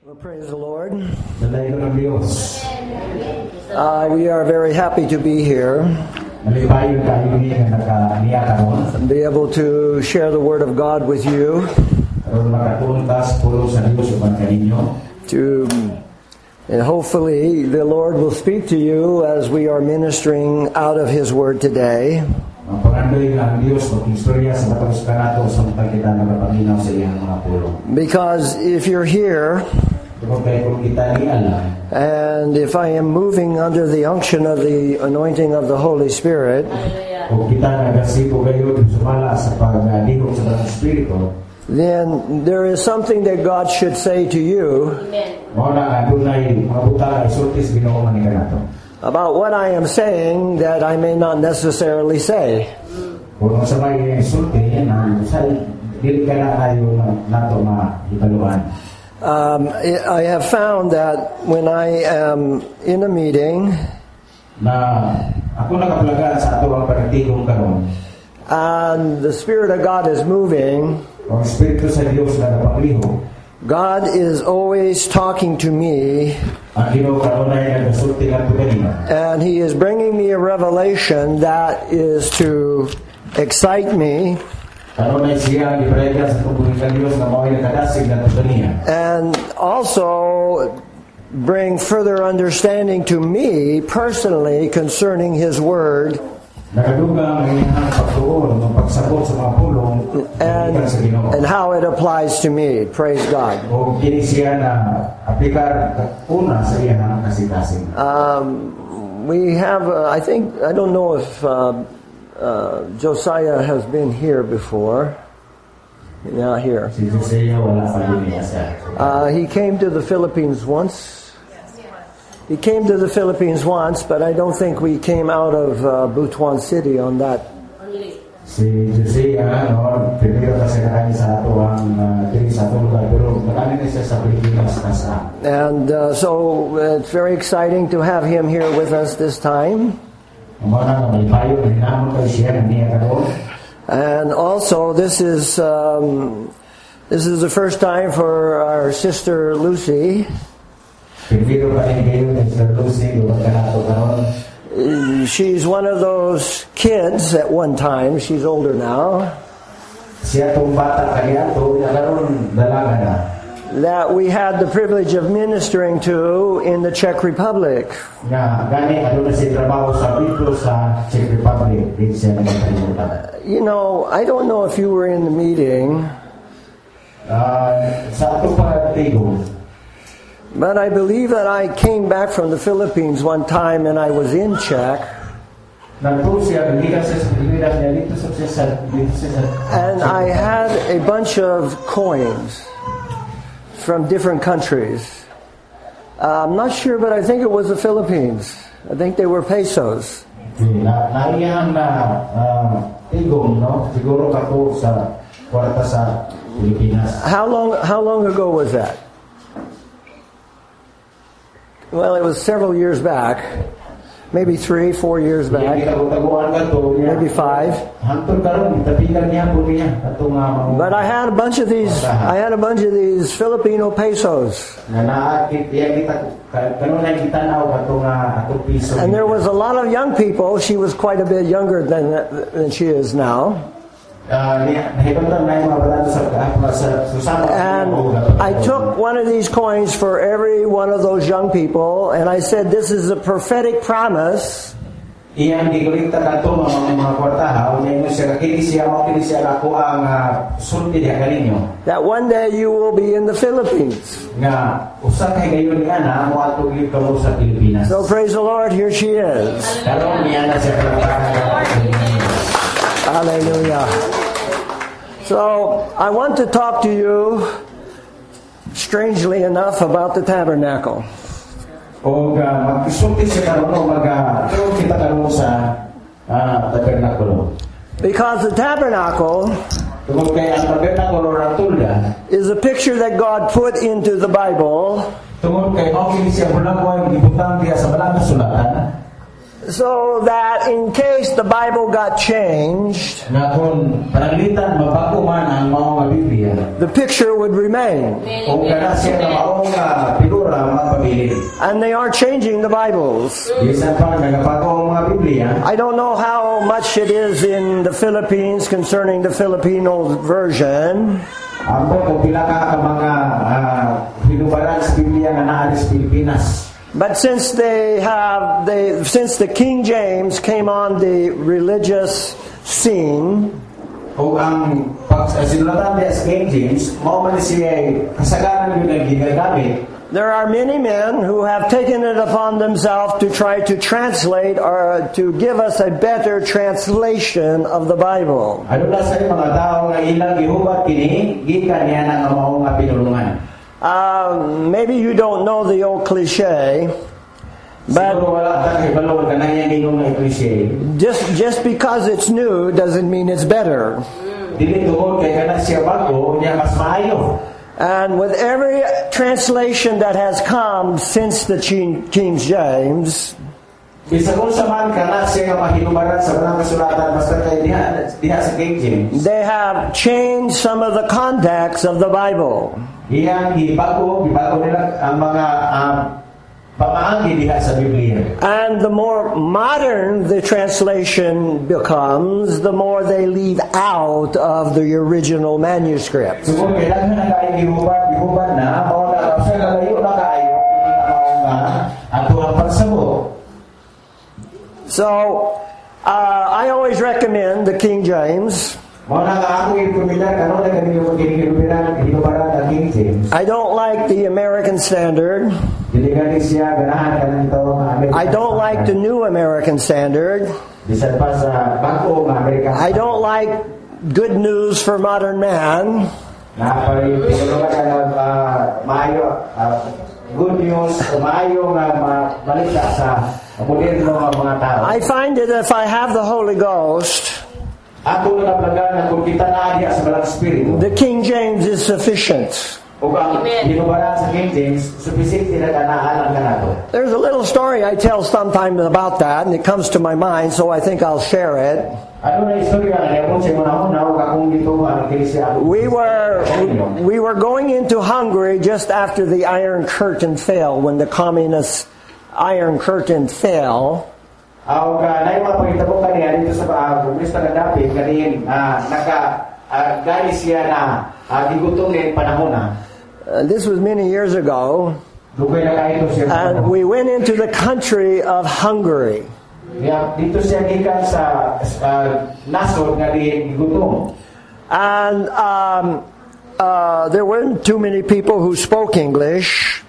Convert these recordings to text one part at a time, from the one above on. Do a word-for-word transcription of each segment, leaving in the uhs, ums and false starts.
Well, praise the Lord. Uh, we are very happy to be here and be able to share the Word of God with you. To, and hopefully the Lord will speak to you as we are ministering out of His Word today. Because if you're here, and if I am moving under the unction of the anointing of the Holy Spirit, then there is something that God should say to you about what I am saying that I may not necessarily say. Um, I have found that when I am in a meeting and the Spirit of God is moving, God is always talking to me, and He is bringing me a revelation that is to excite me and also bring further understanding to me personally concerning His Word and, and how it applies to me. Praise God. Um, we have, uh, I think, I don't know if uh, uh, Josiah has been here before. Not here. Uh, he came to the Philippines once. He came to the Philippines once, but I don't think we came out of uh, Butuan City on that. And uh, so it's very exciting to have him here with us this time. And also, this is um, this is the first time for our sister Lucy. She's one of those kids at one time. She's older now. That we had the privilege of ministering to in the Czech Republic. You know, I don't know if you were in the meeting, but I believe that I came back from the Philippines one time and I was in Czech. And I had a bunch of coins from different countries. Uh, I'm not sure, but I think it was the Philippines. I think they were pesos. How long, how long ago was that? Well, it was several years back. Maybe three, four years back. Maybe five. But I had a bunch of these. I had a bunch of these Filipino pesos. And there was a lot of young people. She was quite a bit younger than than she is now. And I took one of these coins for every one of those young people, and I said, this is a prophetic promise that one day you will be in the Philippines. So praise the Lord, here she is. Hallelujah. So I want to talk to you, strangely enough, about the tabernacle. Because the tabernacle is a picture that God put into the Bible so that in case the Bible got changed, na kung pananglitan mabago man ang mao nga Biblia, the picture would remain. kung kana siya nga mao nga figura magpabilin. And they are changing the Bibles. Bisan pa nagabago ang mga Biblia. I don't know how much it is in the Philippines concerning the Filipino version. Ako kung pila ka ka mga hinubaran sa Biblia nga naa sa Pilipinas. But since they have, they since the King James came on the religious scene, Kung ang pagsinulatan niya sa King James, mao man siya kasagaran yun ang ginagamit. there are many men who have taken it upon themselves to try to translate or to give us a better translation of the Bible. Ano na sa mga tao nga ilang gihubat kini gikan niya nang mao nga pinulungan. Uh, maybe you don't know the old cliche, but Siguro wala ta kay balon kana yang gingong nga cliche. just just because it's new doesn't mean it's better. Dili tungod kay kana siya bago niya mas maayo. And with every translation that has come since the King King James, Bisa kung sa man kana siya nga mahinubaran sa mga kasulatan basta kay diha diha sa King James. they have changed some of the context of the Bible. Iyang gibago, gibago nila ang mga um, pamaagi diha sa Biblia. And the more modern the translation becomes, the more they leave out of the original manuscript. Siguro kailangan na kayo gihubat, gihubat na, mao na sa kalayo na kayo kini nga ato ang pagsabot. So, uh, I always recommend the King James. Mao na nga ako ipumila kanon na kanino mo ginigirubiran ginubaran ang King James. I don't like the American Standard. Dili gani siya ganahan kanang ito nga American. I don't like the New American Standard. Bisan pa sa bago nga American. I don't like Good News for Modern Man. Napay pinulungan ka ng uh, maayo, uh, good news, maayo nga ma- balita sa moderno nga mga tao. I find that if I have the Holy Ghost, Ato na plagan na kung kita na diha sa balang spirito. the King James is sufficient. Ug ang ginubaran sa King James, sufficient na kanaan ang kanato. There's a little story I tell sometimes about that, and it comes to my mind, so I think I'll share it. Ano na istorya nga niya kung siya una-una o kakong dito ang iglesia. We were we were going into Hungary just after the Iron Curtain fell, when the communist Iron Curtain fell. Aw ka nay mapahitabo kaniya dito sa uh, komunista nga dapit kaniin uh, naka uh, gali siya na uh, gigutom ni panahon na. Uh, this was many years ago, Dugay na kayo siya. and we went into the country of Hungary. Yeah, dito siya gikan sa uh, nasod nga di gigutom. And um, uh, there weren't too many people who spoke English.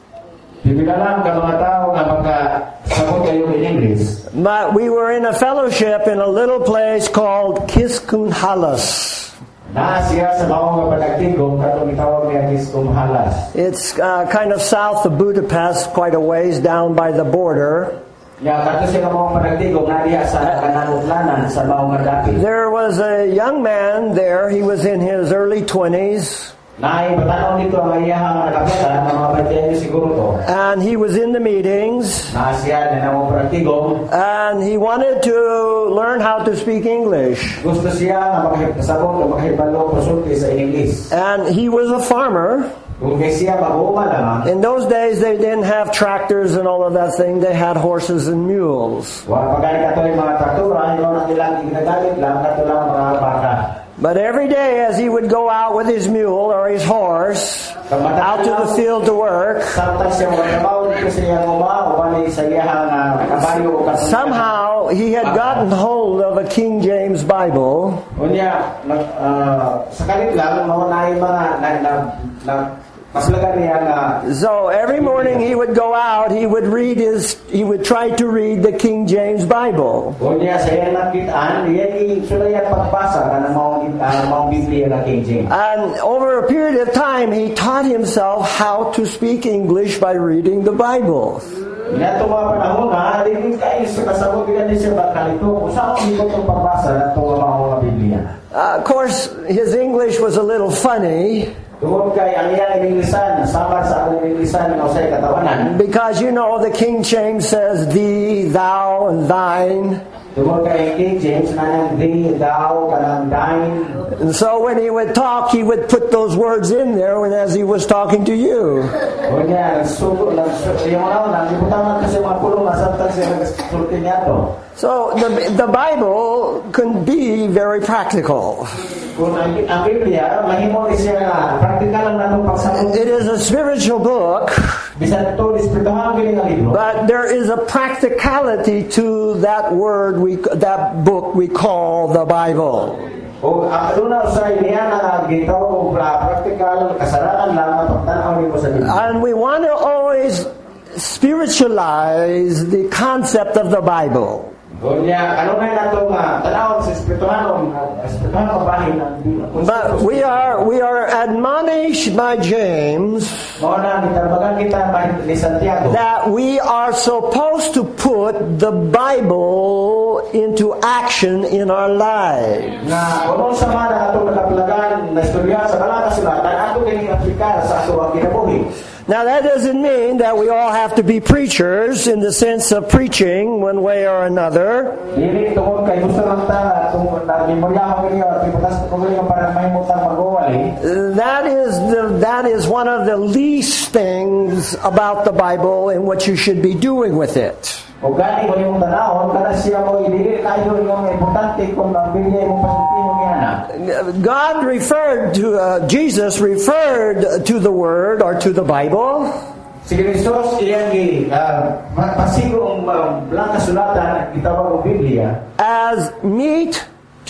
Bibila lang ka mga tao nga magkasabot kayo in English. But we were in a fellowship in a little place called Kiskunhalas. Na siya sa mga nga panagtigong katong itawag niya Kiskunhalas. It's uh, kind of south of Budapest, quite a ways down by the border. Ya kato siya mga panagtigong na diha sa kananutlanan sa mga nga dapit. There was a young man there. He was in his early twenties. Naay batanaw dito ang iyahang nakapitan ng mga batyan siguro to. And he was in the meetings. Na siya na mga panagtigong. And he wanted to learn how to speak English. Gusto siya nga makahipasabot o makahipalo pasulti sa English. And he was a farmer. Kung kay siya mag-uuma lamang. In those days, they didn't have tractors and all of that thing. They had horses and mules. Wa pagani kato yung mga traktura, yung mga nilang ginagamit lang kato lang mga baka. But every day as he would go out with his mule or his horse out to the field to work, somehow he had gotten hold of a King James Bible. So every morning he would go out, he would read his, he would try to read the King James Bible. And over a period of time, he taught himself how to speak English by reading the Bible. Uh, of course, his English was a little funny. Tungod kay ang iyang iniglisan, samar sa akong iniglisan ng usay katawanan. Because you know the King James says thee, thou, and thine. Tungod kay King James nanang thee, thou, kanang thine. And so when he would talk, he would put those words in there when as he was talking to you. O niya, nagsugo, nagsugo, yung mga nagibutaman kasi mga pulong masabtag siya nagsulti niya to. So the, the Bible can be very practical. Kung ang, ang Biblia, mahimo siya nga, praktikal lang natong pagsabot. It is a spiritual book, Bisan ito, espirituhan galing ang libro. but there is a practicality to that word, we that book we call the Bible. O aduna usay niya na gitaw og praktikal kasaranan lang ang pagtanaw nimo sa Biblia. And we want to always spiritualize the concept of the Bible. O niya, ano na nato nga tanawon sa espirituhanon, espirituhan mabahin ang But we are we are admonished by James mao na gitarbagan kita ni Santiago that we are supposed to put the Bible into action in our lives. na kuno sa mga atong nakaplagan na istorya sa balang kasulatan ato kini aplikar sa ato ang kinabuhi. Now that doesn't mean that we all have to be preachers in the sense of preaching one way or another. Dili tungod kay gusto lang ta tungod na memorya ko niyo at ibutas ko niyo para mahimutang mag-uwali. That is the that is one of the least things about the Bible and what you should be doing with it. O gani mo yung tanawon kana siya mo dili kayo yung importante kung ang Biblia mo pasultihon niya na. God referred to uh, Jesus referred to the Word or to the Bible Si Kristos iyang gi pasigo ang blang kasulatan gitawag og Biblia as meat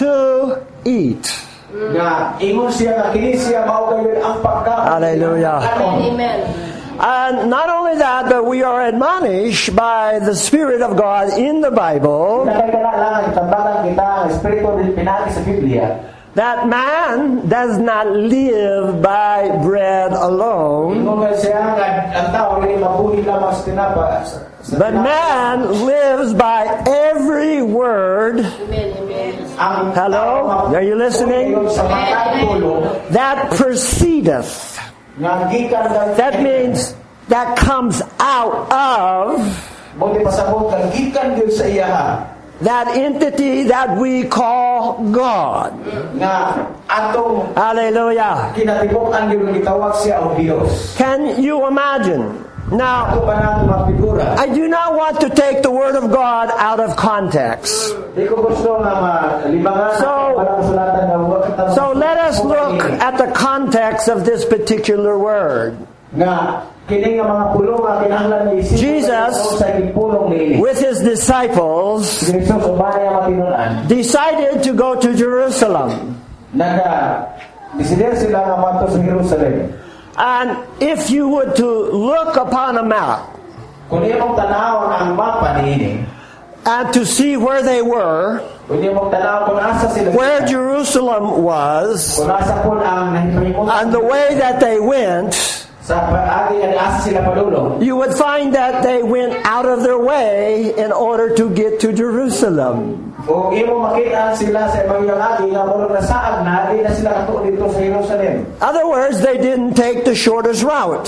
to eat. nga ingon siya nga kini siya mao gayud ang pagkaon. Hallelujah. Amen. And not only that, but we are admonished by the Spirit of God in the Bible Nakakala lang tambagan kita ang espiritu ng pinagi sa Biblia. that man does not live by bread alone, Ingon nga siya nga ang tao rin mabuhi lamang sa tinapa. but man lives by every word. Amen. Amen. Ang Hello? Are you listening? Sa matang tulong That proceedeth. nga gikan kang That means that comes out of mo di pasabot kang gikan gyud sa iya that entity that we call God. nga atong Hallelujah. kinatibok-an gyud gitawag siya og Dios. Can you imagine? Now, Ato pa nato mapigura. I do not want to take the Word of God out of context. Di ko gusto nga malibangan So- ang parang sulatan nga wa kita. So let us look at the context of this particular word. nga kini nga mga pulong nga kinahanglan ni isip Jesus, sa gipulong ni with his disciples, Kristos ubaya matinunan. decided to go to Jerusalem. Naga desider sila nga madto sa Jerusalem. And if you were to look upon a map Kung imong tanawon ang mapa niini, and to see where they were, kung imong tanaw kung asa sila, where Jerusalem was, kung asa pun ang nahimong and the way that they went, sa paagi nga asa sila padulong, you would find that they went out of their way in order to get to Jerusalem. o imo makita sila sa imong agi nga murag na saag na di na sila katuo dito sa Jerusalem. Other words, they didn't take the shortest route.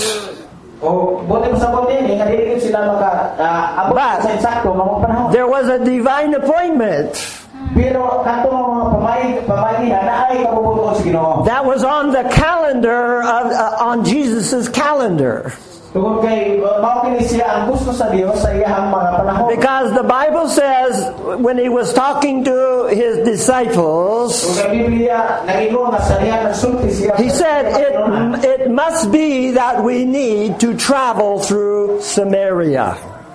O buti mo sa buti nga dili gid sila maka uh, abot But- sa insakto mga panahon. There was a divine appointment Pero kanto mga pamay pamagihan na ay kabubuton sa Ginoo. that was on the calendar of uh, on Jesus's calendar, Tungod kay uh, mao kini siya ang gusto sa Dios sa iyang mga panahon. because the Bible says when he was talking to his disciples, Kung ang Biblia nagingon na sa niya nagsulti siya. he said it it must be that we need to travel through Samaria.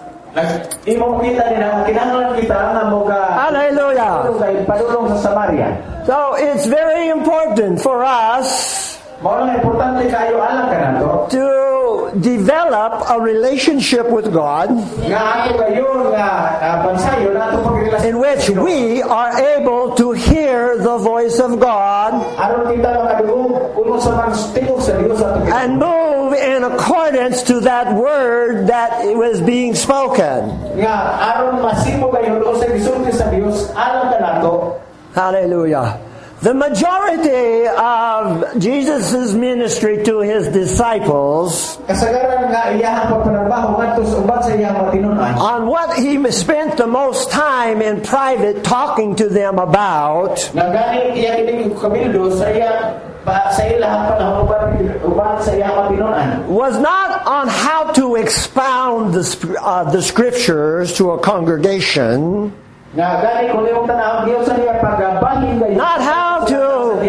Imo kita din ang kinahanglan kita nga mo ka Hallelujah. kay padulong sa Samaria. So it's very important for us Mao lang importante kayo alam ka nato to develop a relationship with God nga ato kayo nga uh, bansayo na ato pagrelasyon in which we are able to hear the voice of God aron kita makadungog kuno sa mga tingog sa Dios ato kita. and move in accordance to that word that was being spoken. Nga aron masimo kayo doon sa gisulti sa Dios alam ka nato. Hallelujah. The majority of Jesus' ministry to his disciples, kasagaran nga iyahang pagpanarbaho ngadto sa uban sa iyang matinud-an, on what he spent the most time in private talking to them about, nga gani iya kining kabildo sa iya pa sa ilang panahon uban uban sa iyang matinud-an, was not on how to expound the, uh, the scriptures to a congregation, nga gani kung imong tanawon giyon sa iya pagbahin gayud, not how to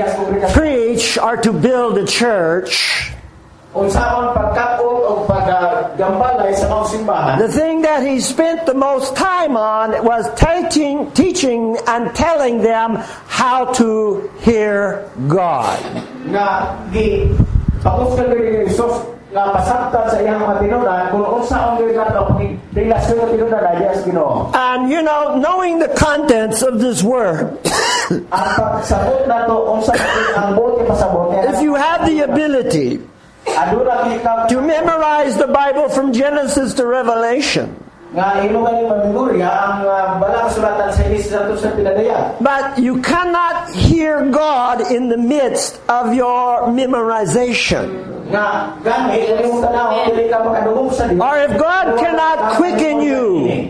preach or to build a church. unsaon pagkat-ot o paggambalay sa mga simbahan. The thing that he spent the most time on was teaching, teaching and telling them how to hear God. Nga gi pangusgan ni Jesus nga pasabtan sa iyang matinud-an kung unsaon gyud nato pagrelasyon sa tinud-an diya sa Ginoo. And you know, knowing the contents of this word, Ang pagsabot nato unsa ang buot pasabot niya. if you have the ability Aduna ikaw to memorize the Bible from Genesis to Revelation, nga imo gani mamemorya ang uh, balang sulatan sa Henesis hangtod sa Pinadaya. but you cannot hear God in the midst of your memorization. Nga gani imong tanaw dili ka makadungog sa Dios. Or if God cannot quicken you,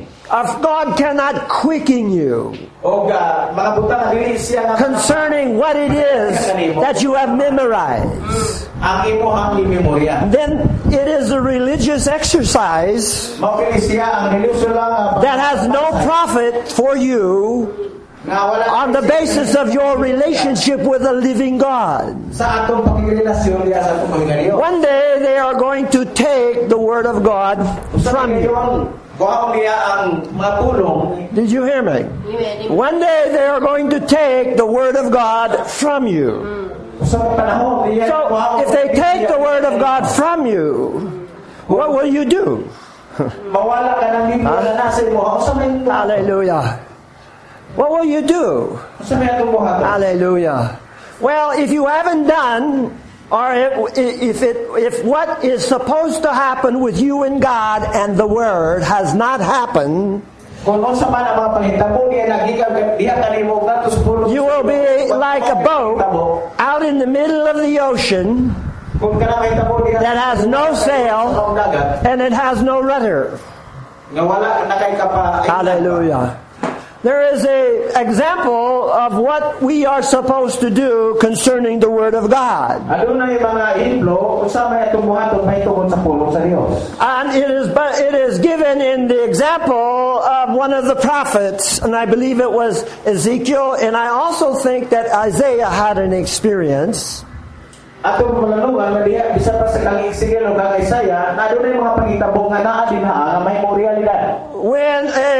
if God cannot quicken you o ga mga butang dili siya nga concerning what it is that you have memorized, ang imong memorya. then it is a religious exercise Mao kini siya ang relasyon lang that has no profit for you nga wala on the basis of your relationship with a living God. sa atong pagrelasyon diya sa atong pagganiyo. One day they are going to take the Word of God from you. Kuhaon niya ang mga pulong. Did you hear me? One day they are going to take the Word of God from you. Sa panahon niya. So if they take the Word of God from you, what will you do? mawala ka ng libro na nasa imo. Sa may Hallelujah. What will you do? sa may atong buhaton. Hallelujah. Well, if you haven't done, or if, if it if what is supposed to happen with you and God and the Word has not happened, Kung unsa man ang mga panghitabo niya nagikan diha kanimo ngadto sa pulong. you will be like a boat out in the middle of the ocean Kung kana mahitabo diha that has no sail sa dagat and it has no rudder. nga wala na kay ka pa. Hallelujah. There is an example of what we are supposed to do concerning the Word of God. Adunay mga hiblo unsa may atong buhaton mahitungod sa pulong sa Dios. And it is but it is given in the example of one of the prophets, and I believe it was Ezekiel, and I also think that Isaiah had an experience. Atong malanungan nga diha bisan pa sa kang Ezekiel o kang Isaiah, na adunay mga panghitabo nga naa dinha nga may realidad. When a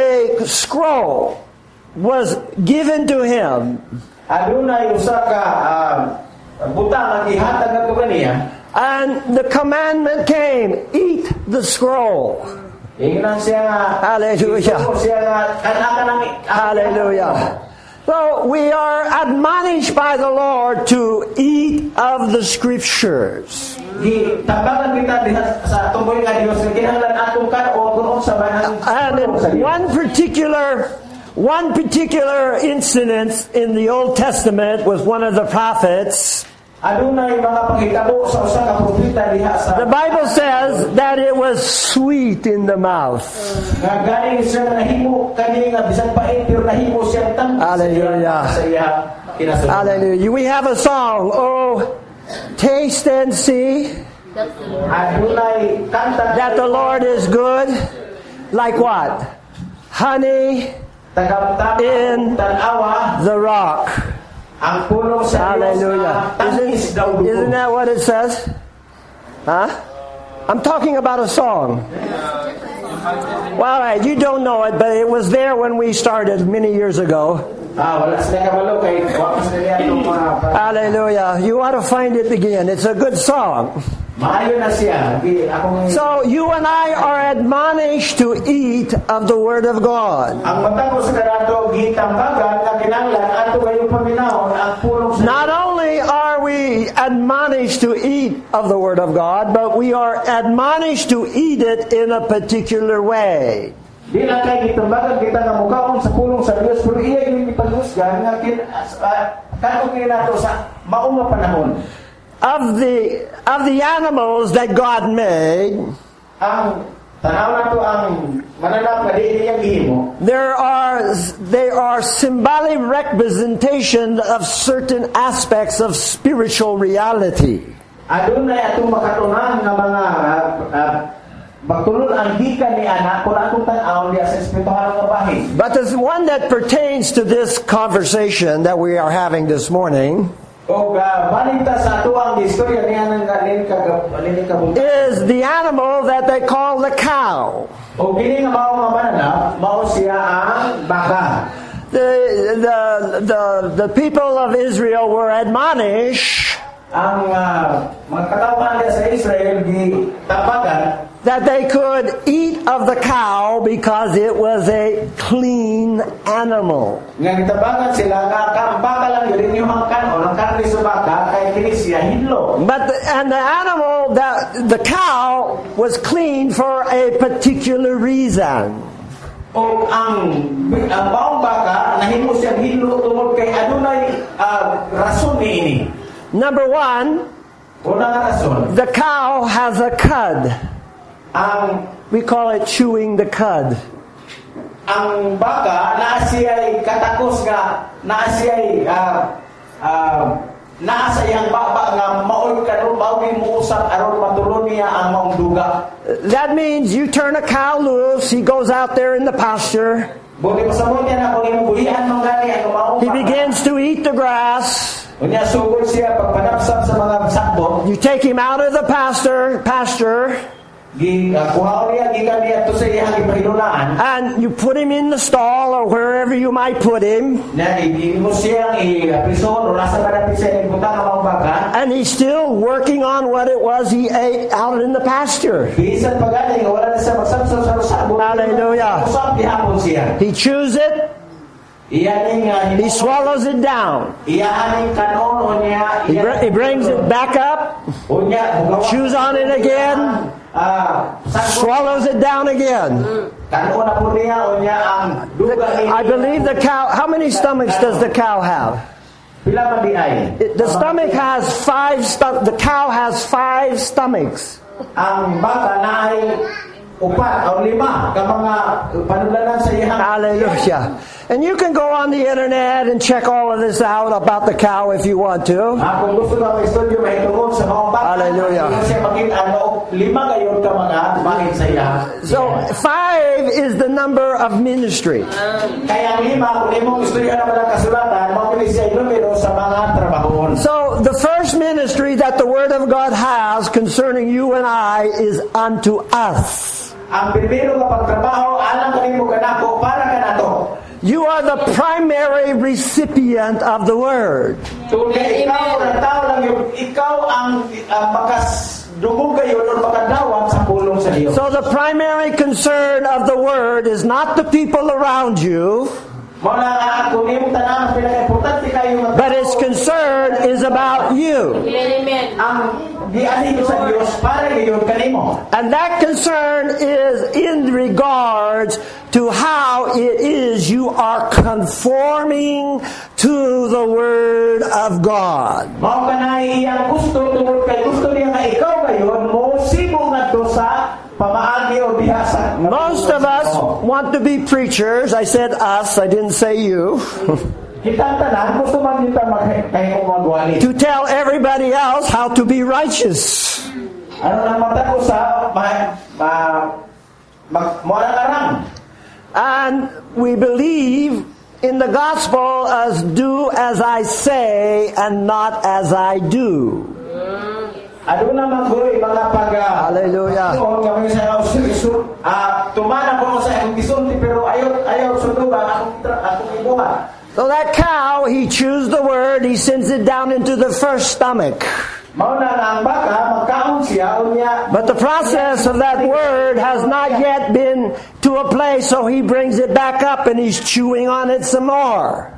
scroll was given to him, Adunay usa ka uh, butang nga gihatag nga kaniya. and the commandment came, eat the scroll. Ingnan siya nga Hallelujah. siya nga kanang Hallelujah. So we are admonished by the Lord to eat of the Scriptures. Di tabangan kita diha sa atong buhay nga Dios nga kinahanglan atong kaon kung unsa man ang And in one particular one particular incident in the Old Testament was one of the prophets. adunay mga panghitabo sa usa ka propeta diha sa The Bible says that it was sweet in the mouth. nga galing siya nahimo kani nga bisan pa pero nahimo siya tan Hallelujah. sa iya kinasulod. Hallelujah. We have a song, oh, taste and see Adunay kanta that the Lord is good. Like what? Honey tagamtama in tan-awa the rock. ang pulong sa Dios Hallelujah. nga tamis daw Isn't, dugo. isn't that what it says? Huh? I'm talking about a song. Well, all right, you don't know it, but it was there when we started many years ago. Ah, wala sila kabalo kay wa pa sila atong mga Hallelujah. You ought to find it again. It's a good song. maayo na siya. Di akong So you and I are admonished to eat of the Word of God. ang matang ko sa kanato gitambagan nga kinahanglan ato kayong paminahon ang pulong sa Not only are we admonished to eat of the Word of God, but we are admonished to eat it in a particular way. Di lang kay gitambagan kita nga mukaon sa pulong sa Dios pero iya yung ipagusgan nga kin uh, kanong nato sa maong panahon. Of the of the animals that God made, ang tanaw nato ang mananap nga di niya gihimo. There are they are symbolic representation of certain aspects of spiritual reality. Adunay atong makatunan nga mga uh, uh, magtulon ang gikan ni ana kung atong tan-aw diya sa espirituhal nga bahin. But the one that pertains to this conversation that we are having this morning o uh, balita sa ato ang istorya niya nang ganin kagabulin is the animal that they call the cow. O gini nga mao nga mananap, mao siya ang baka. The the the the people of Israel were admonished ang uh, mga katawhan sa Israel gi tapagan that they could eat of the cow because it was a clean animal. Nga gitabangan sila nga ang baka lang yun yung ang kanon, ang karne sa baka kay kini siya hidlo. But the, and the animal that the cow was clean for a particular reason. O ang ang baong baka nahimo siya hidlo tungod kay adunay uh, rason niini. Number one, unang rason, the cow has a cud. Ang we call it chewing the cud. Ang baka naa siya'y katakos nga naa siya'y uh, uh, naa sa iyang baba nga maoy karon bawi mo usap aron matulon niya ang maong duga. That means you turn a cow loose, he goes out there in the pasture. Buli pasabot niya na kung inubuhian mong gani ang maong he begins to eat the grass. Unya sugod siya pagpanapsap sa mga sakbo. You take him out of the pasture, pasture. Gi kuhaon niya gikan niya to sa iyang ipahinulaan. And you put him in the stall or wherever you might put him. Na imo siyang i-prison o nasa kadapit sa iyang butang ang baka. And he's still working on what it was he ate out in the pasture. Bisan pagani wala na sa magsabsab sa sakbo. Hallelujah. Usap gihapon siya. He chews it. He swallows it down. He, br- he brings it back up, chews on it again, swallows it down again. I believe the cow, how many stomachs does the cow have? It, the stomach has five, stu- the cow has five stomachs. Hallelujah. And you can go on the internet and check all of this out about the cow if you want to. Hallelujah. So five is the number of ministry. So the first ministry that the Word of God has concerning you and I is unto us. You are the primary recipient of the Word. So the primary concern of the Word is not the people around you, but its concern is about you. And that concern is in regards to how it is you are conforming to the Word of God. Most of us want to be preachers. I said us, I didn't say you. To tell everybody else how to be righteous. And we believe in the gospel as do as I say and not as I do. Hallelujah. So that cow, he chews the word, he sends it down into the first stomach. But the process of that word has not yet been to a place, so he brings it back up and he's chewing on it some more.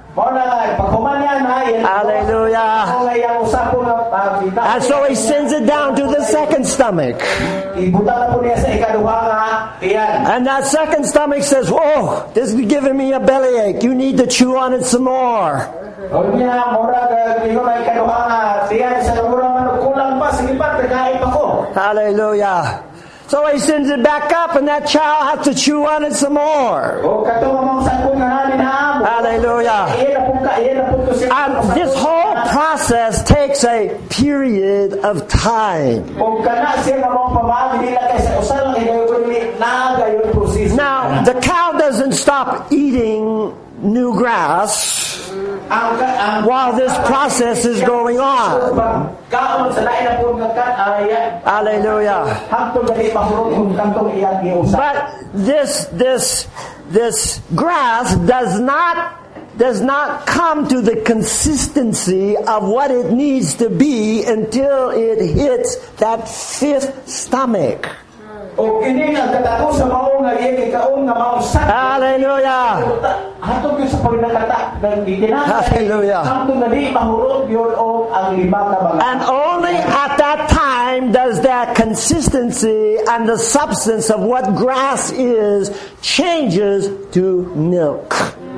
Hallelujah. And so he sends it down to the second stomach. And that second stomach says, "Whoa, this is giving me a bellyache. You need to chew on it some more." O niya, murag, ingon ay kaduha nga, tiyan sa murang ano, kulang pa, sige pa, tagain pa ko. Hallelujah. So he sends it back up, and that child has to chew on it some more. O kato mamang sakong nga namin na amo. Hallelujah. Iyan na po ka, iyan na po to siya. And this whole process takes a period of time. O kana siya namang pamagi nila kaysa usal lang ilayo ko nili, nagayon proseso. Now, the cow doesn't stop eating new grass while this process is going on. Hallelujah. But this this this grass does not does not come to the consistency of what it needs to be until it hits that fifth stomach. Hallelujah. Hallelujah. And only at that time does that consistency and the substance of what grass is changes to milk.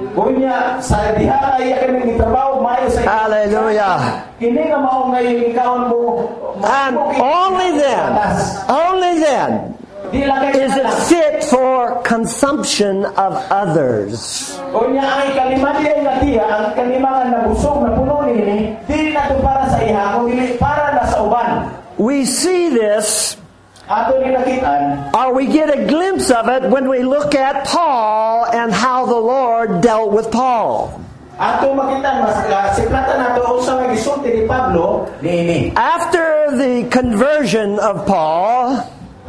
Hallelujah. And only then, only then is it fit for consumption of others. We see this, or we get a glimpse of it when we look at Paul and how the Lord dealt with Paul. After the conversion of Paul,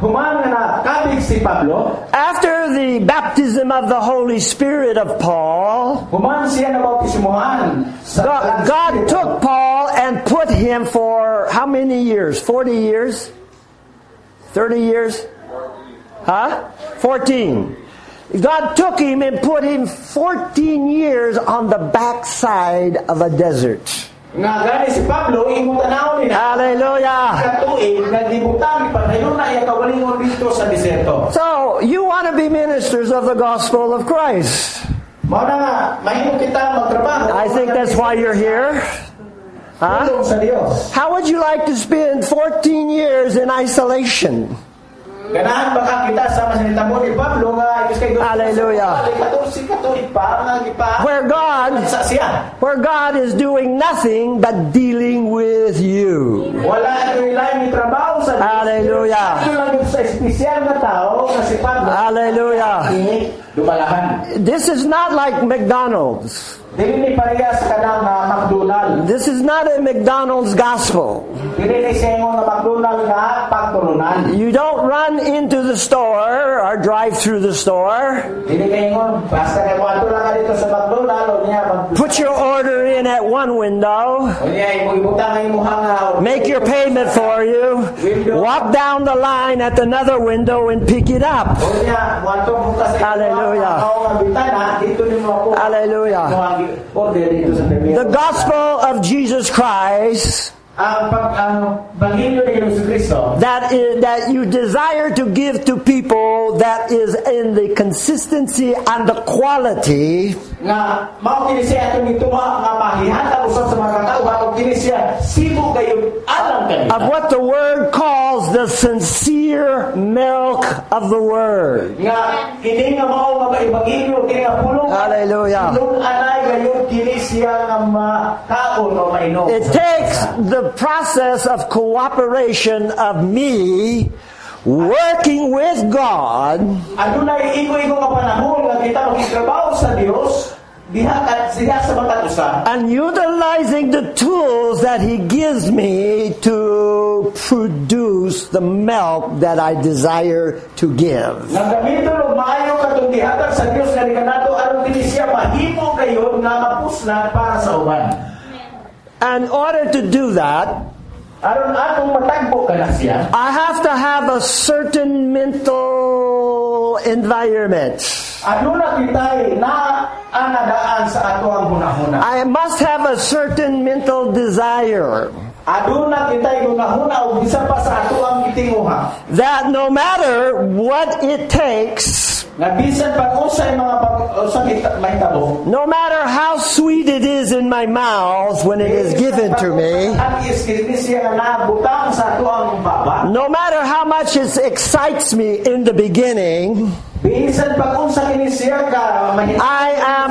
after the baptism of the Holy Spirit of Paul, God, God took Paul and put him for how many years? forty years? thirty years? Huh? fourteen. God took him and put him fourteen years on the backside of a desert. Hallelujah. So, you want to be ministers of the gospel of Christ. I think that's why you're here. Huh? How would you like to spend fourteen years in isolation? Hallelujah. Where God, where God is doing nothing but dealing with you. Hallelujah. Hallelujah. This is not like McDonald's. This is not a McDonald's gospel. You don't run into the store or drive through the store. Put your order in at one window. Make your payment for you. Walk down the line at another window and pick it up. Hallelujah. Hallelujah. The gospel of Jesus Christ that is, that you desire to give to people, that is in the consistency and the quality of what the Word calls the sincere milk of the Word. Hallelujah. It takes the process of cooperation of me working with God and utilizing the tools that He gives me to produce the milk that I desire to give. And in order to do that, I have to have a certain mental environment. I must have a certain mental desire. aduna kitay gunahuna og bisan pa sa ato ang gitinguha. That no matter what it takes, Nga bisan pag usay mga pag-usang mahitabo, no matter how sweet it is in my mouth when it is given to me, ang iskisya na butang sa ato ang baba, no matter how much it excites me in the beginning, bisan pag usang inisya ka mahitabo, I am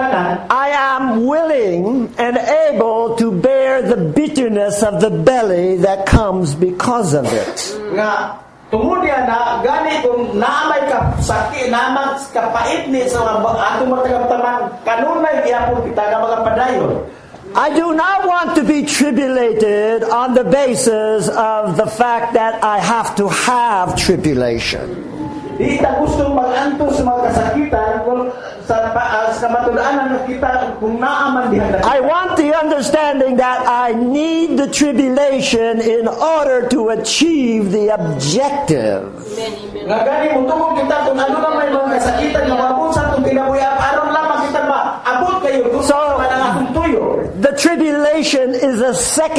I am willing and able to bear the bitterness of the belly that comes because of it. Nga tungod niya na gani kung naamay ka sakit, naamay kapait ni sa ato matagaptaman, kanunay gyapon kita nga mga padayon. I do not want to be tribulated on the basis of the fact that I have to have tribulation. Di ta gusto mag-antos sa mga kasakitan kung sa, uh, sa matudaanan ng kita kung naaman diha. I want the understanding that I need the tribulation in order to achieve the objective. Nga gani mo tungkol kita kung ano na may mga kasakitan nga mabot sa itong kinabuhi, aron lamang kita maabot kayo kung So, sa mga akong tuyo. The tribulation is a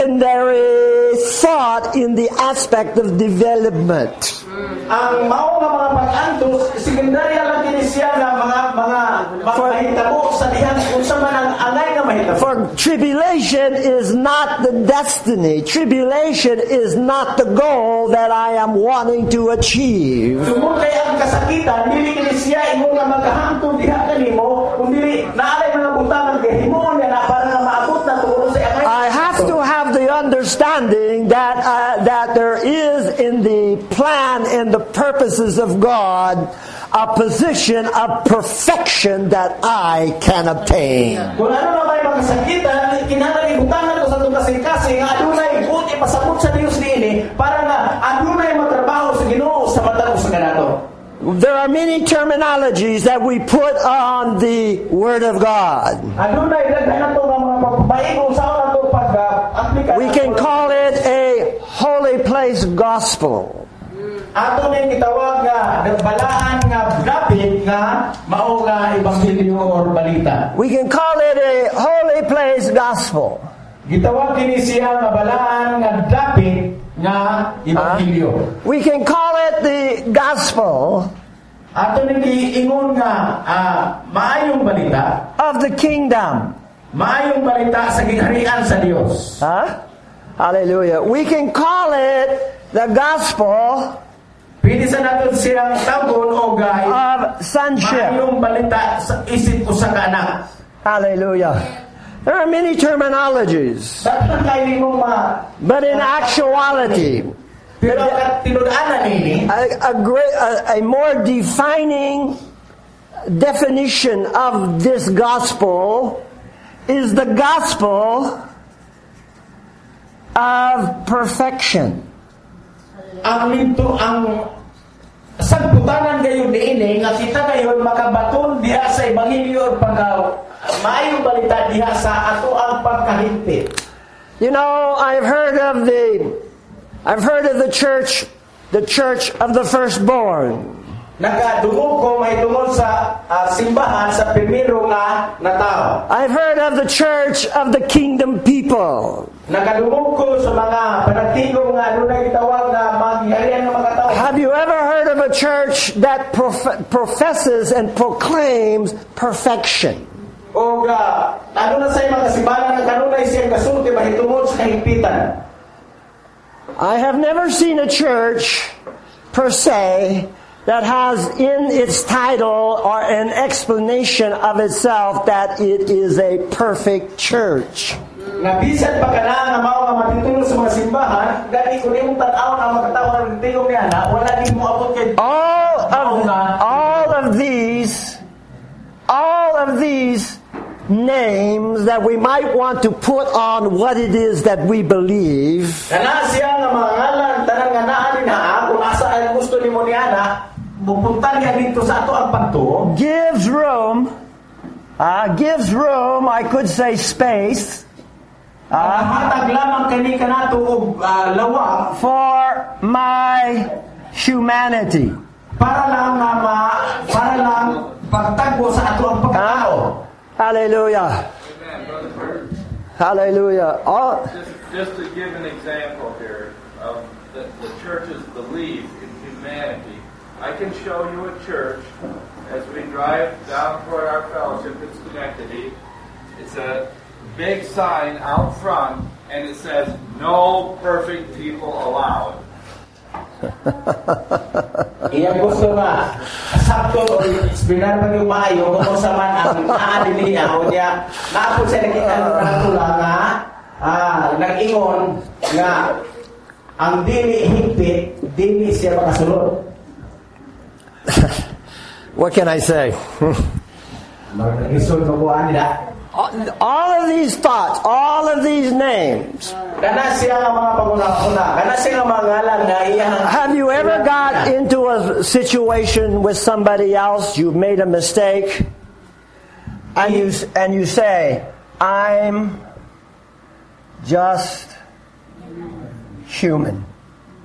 secondary thought in the aspect of development. Ang mao nga mga pag-antos, sekundarya lang din siya nga mga mga mahitabo sa dihan kung sa man ang angay nga mahitabo. For tribulation is not the destiny. Tribulation is not the goal that I am wanting to achieve. Sumod kay ang kasakitan, dili kini siya imo nga maghangtod diha kanimo, kundi naalay mga butangan kay himuon niya na para nga maabot na tulo sa angay. I have to have the understanding that uh, that there is in the plan and the purposes of God a position of perfection that I can obtain. Kung ano na may mga kasakitan, kinahanglan ibutangan ko sa itong kasing-kasing nga adunay buti pasabot sa Dios niini para nga adunay matrabaho sa Ginoo sa matag sa kanato. There are many terminologies that we put on the Word of God. Adunay daghan nato nga mga pagpapaigong sa ato pag-aplikasyon. We can call it a holy place gospel. Ato ning gitawag nga nagbalaan nga dapit nga mao nga ebanghelyo or balita. We can call it a holy place gospel. Gitawag kini siya nga balaan nga dapit nga ebanghelyo. We can call it the gospel Ato ning giingon nga uh, maayong balita of the kingdom. Maayong balita sa gingharian sa Dios. Huh? Hallelujah. We can call it the gospel Pwede sa natin siyang tawgon o gay of sonship. maayong balita sa isip ko sa kanak. Hallelujah. There are many terminologies, Dapat kayo mong ma... but in actuality, Pero ang tinudaanan nini, a, a, great, a, a more defining definition of this gospel is the gospel of perfection. ang linto, ang sagputanan gayon niini, nga kita gayon makabaton diha sa ebanghelyo pag maayong balita diha sa ato ang pagkahimpit. You know, I've heard of the, I've heard of the church, the church of the firstborn. Nagadungog ko may tungod sa uh, simbahan sa primero nga na tao. I've heard of the church of the kingdom people. Nagadungog ko sa mga panagtigong nga ano na itawag na mangyarihan ng mga tao. Have you ever heard of a church that prof- professes and proclaims perfection? O uh, ano na sa mga simbahan na kanunay siyang kasulti mahitungod sa kahimpitan. I have never seen a church per se that has in its title or an explanation of itself that it is a perfect church. Nabisan pa ka na nga mao nga matitulong sa mga simbahan, gani kung imong tan-aw na magkatawa ng tingog niya na, wala din mo abot kay All of all of these, all of these names that we might want to put on what it is that we believe. Kana siya nga mga ngalan tanan nga naa din ha, kung asa ay gusto nimo niya na pupunta niya dito sa ato ang pagtuo. Gives room, uh, gives room, I could say space, Uh, matag lamang kani kanato og uh, lawa for my humanity. para lang nga ma, para lang pagtagbo sa ato ang pagkatao. Hallelujah. Hallelujah. All, just to give an example here of the, the church's belief in humanity, I can show you a church as we drive down toward our fellowship in Schenectady. It's a big sign out front, and it says, "No perfect people allowed." Iya gusto nga sakto o binar man yung maayo kung sa man ang naadili ako niya naapod sa nakita nga ah nag-ingon nga ang dili higpit dili siya makasulod. What can I say? All of these thoughts, all of these names. Have you ever got into a situation with somebody else, you've made a mistake, and you and you say, "I'm just human."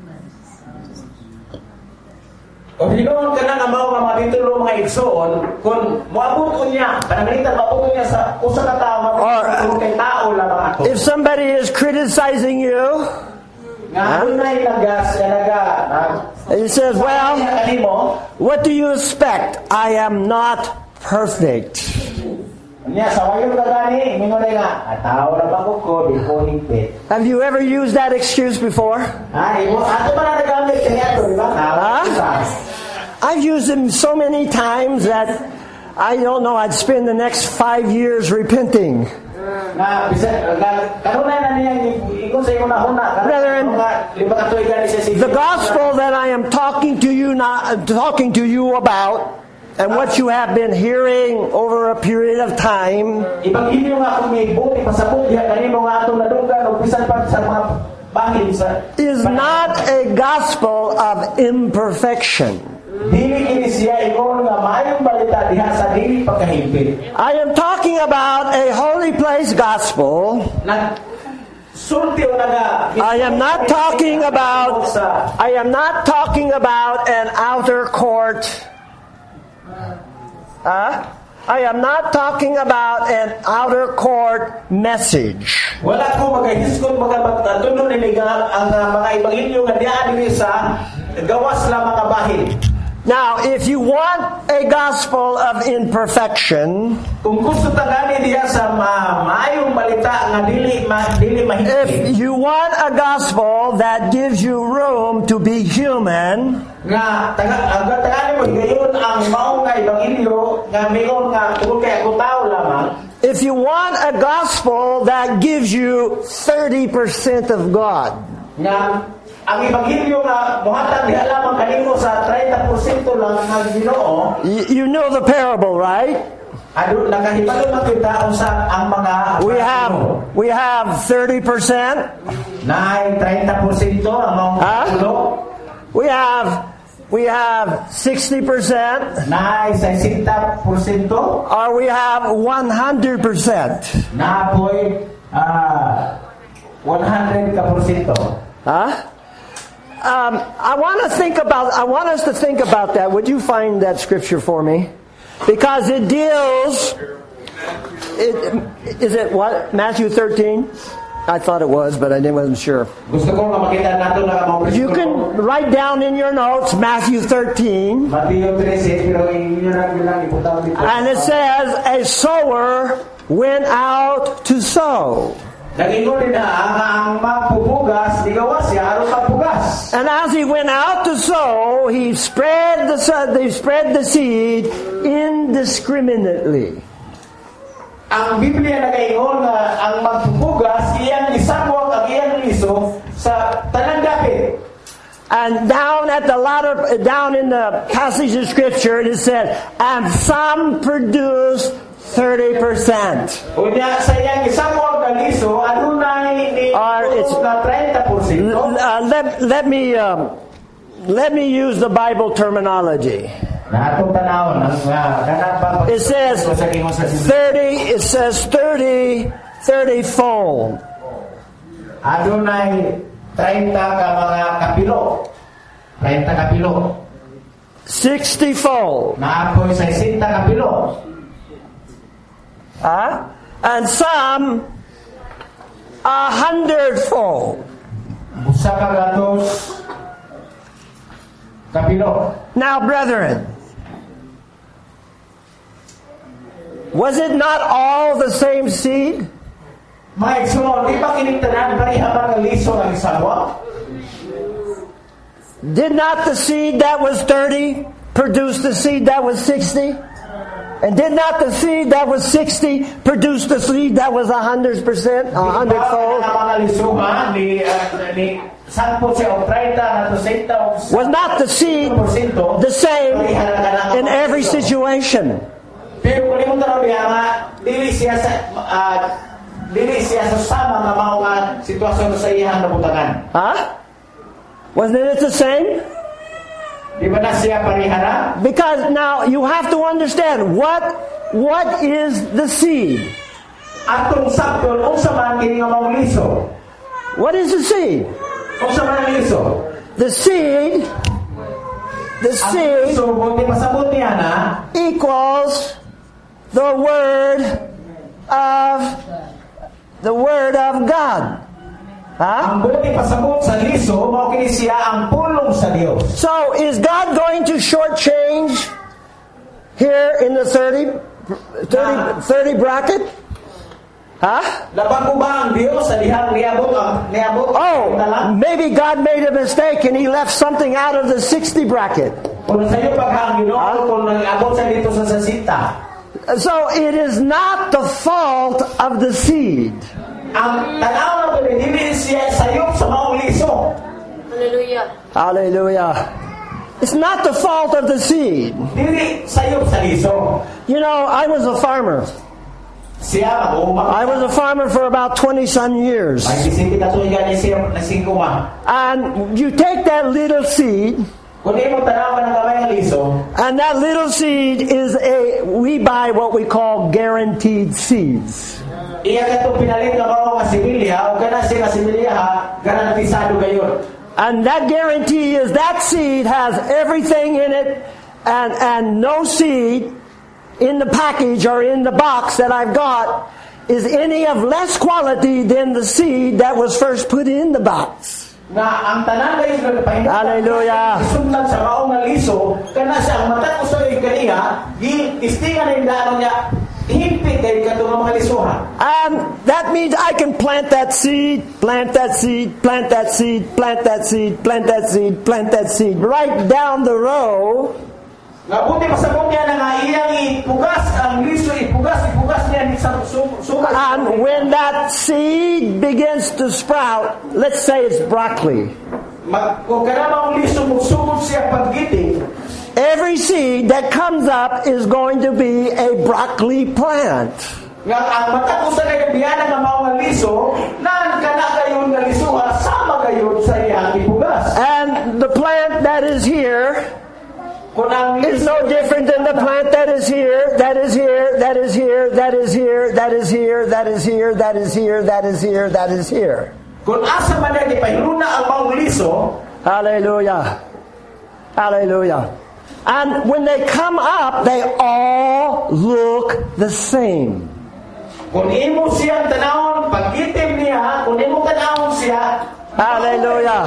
O hinoon ka na nga mao nga matitulo mga igsoon kung moabot niya pananglitan maabot niya sa usa ka tawo matulong kay tao lamang ako. If somebody is criticizing you, nga dunay lagas naga he says, "Well, what do you expect? I am not perfect." Niya sa wayo ka gani mingon nga tao ra ba ko di ko higpit. Have you ever used that excuse before? Ah, imo ato pa na nagamit kaniya to, di ba? I've used them so many times that I don't know, I'd spend the next five years repenting. Brethren, the gospel that I am talking to you not talking to you about, and what you have been hearing over a period of time, is not a gospel of imperfection. I am talking about a holy place gospel. I am not talking about I am not talking about an outer court. Uh, I am not talking about an outer court message. Wala ko magahiskon magatunon ni ang mga ebanghelyo nga diha dinhi sa gawas lamang nga bahin. Now, if you want a gospel of imperfection, if you want a gospel that gives you room to be human, if you want a gospel that gives you thirty percent of God, ang ebanghelyo nga mohatag diha lamang kanimo sa thirty percent lang ng Ginoo. You know the parable, right? Adu nakahibalo man kita usa ang mga We have we have thirty percent. Nay thirty percent among tulo. We have we have sixty percent. Nay sixty percent. Or we have one hundred percent. Na poy ah one hundred percent. Huh? Um, I want to think about. I want us to think about that. Would you find that scripture for me? Because it deals. It, is it what? Matthew thirteen? I thought it was, but I wasn't sure. You can write down in your notes Matthew thirteen. And it says, "A sower went out to sow." And as he went out to sow, he spread the they spread the seed indiscriminately. Ang Biblia nagaingon nga ang magpupugas iyang isagwak ang iyang liso sa tanang dapit. And down at the latter, down in the passage of scripture, it said, "And some produced thirty percent." Unya sa iyang isagwak ang liso adunay ni thirty percent. Uh, let let me um, let me use the Bible terminology. It says thirty. It says thirty, thirty fold. Adunay thirty ka mga kapilo. thirty kapilo. Sixty fold. Naapoy sa sixty kapilo. Ah, and some a hundredfold. Usa ka gatos kapilo. Now, brethren, was it not all the same seed? Mga igsoon, di ba kinigtanan pareha ba nga liso ang isawa? Did not the seed that was thirty produce the seed that was sixty? And did not the seed that was sixty produce the seed that was a hundred percent, a hundredfold? Was not the seed the same in every situation? Pero kung mo tanaw diha nga dili siya sa uh, dili siya sa sama nga mao nga sitwasyon sa iyang nabutangan. Huh? Wasn't it the same? Di ba na siya parihara? Because now you have to understand what what is the seed? Atong sakton unsa man kini nga mao liso? What is the seed? Unsa man ang liso? The seed the seed so buti masabot niya na equals the word of the word of God. Huh? Ang buti pasabot sa liso mao kini siya ang pulong sa Dios. So is God going to shortchange here in the thirty, thirty, thirty bracket? Huh? Laban ko ba ang Dios sa dihang niabot ang niabot? Oh, maybe God made a mistake and He left something out of the sixty bracket. Kung sa iyo paghang Ginoo kung nag-abot sa dito sa sasita. So it is not the fault of the seed. Ang tanaw na ito, hindi siya sayop sa maong liso. Hallelujah. Hallelujah. It's not the fault of the seed. Hindi sayop sa liso. You know, I was a farmer. Siya mag-uumang. I was a farmer for about twenty some years. Ay, isipin na ito yung siya na singkuma. And you take that little seed, kung di mo tanaw ka ng kamay ng liso, and that little seed is a, we buy what we call guaranteed seeds. iya ka itong pinalit na mga similya, o gana siya similya ha, garantisado gayon. And that guarantee is that seed has everything in it, and, and no seed in the package or in the box that I've got is any of less quality than the seed that was first put in the box. Na ang tanan kayo na pahinga. Hallelujah. Sundan sa maong nga liso, kana siya ang matag usa kay kaniya, gi istingan ang daan niya. Himpit kay katong mga lisuhan. And that means I can plant that seed, plant that seed, plant that seed, plant that seed, plant that seed, plant that seed, right down the row. Ngabuti pasabot niya na nga iyang ipugas ang liso, ipugas, ipugas niya ni sa sukas. And when that seed begins to sprout, let's say it's broccoli. Mag kung kanang liso mo sugod siya paggiting. Every seed that comes up is going to be a broccoli plant. Nga ang matag usa kay biyana nga mao nga liso, nan kana kayon nga lisuha sama kayon sa iyang ipugas. And the plant that is here Kung ang is no different than the plant that is here, that is here, that is here, that is here, that is here, that is here, that is here, that is here, that is here. Kung asa man na ipahiluna ang maong liso, hallelujah. Hallelujah. And when they come up, they all look the same. Kung imo siyang tanawon, pag-itim niya, kung imo tanawon siya, hallelujah.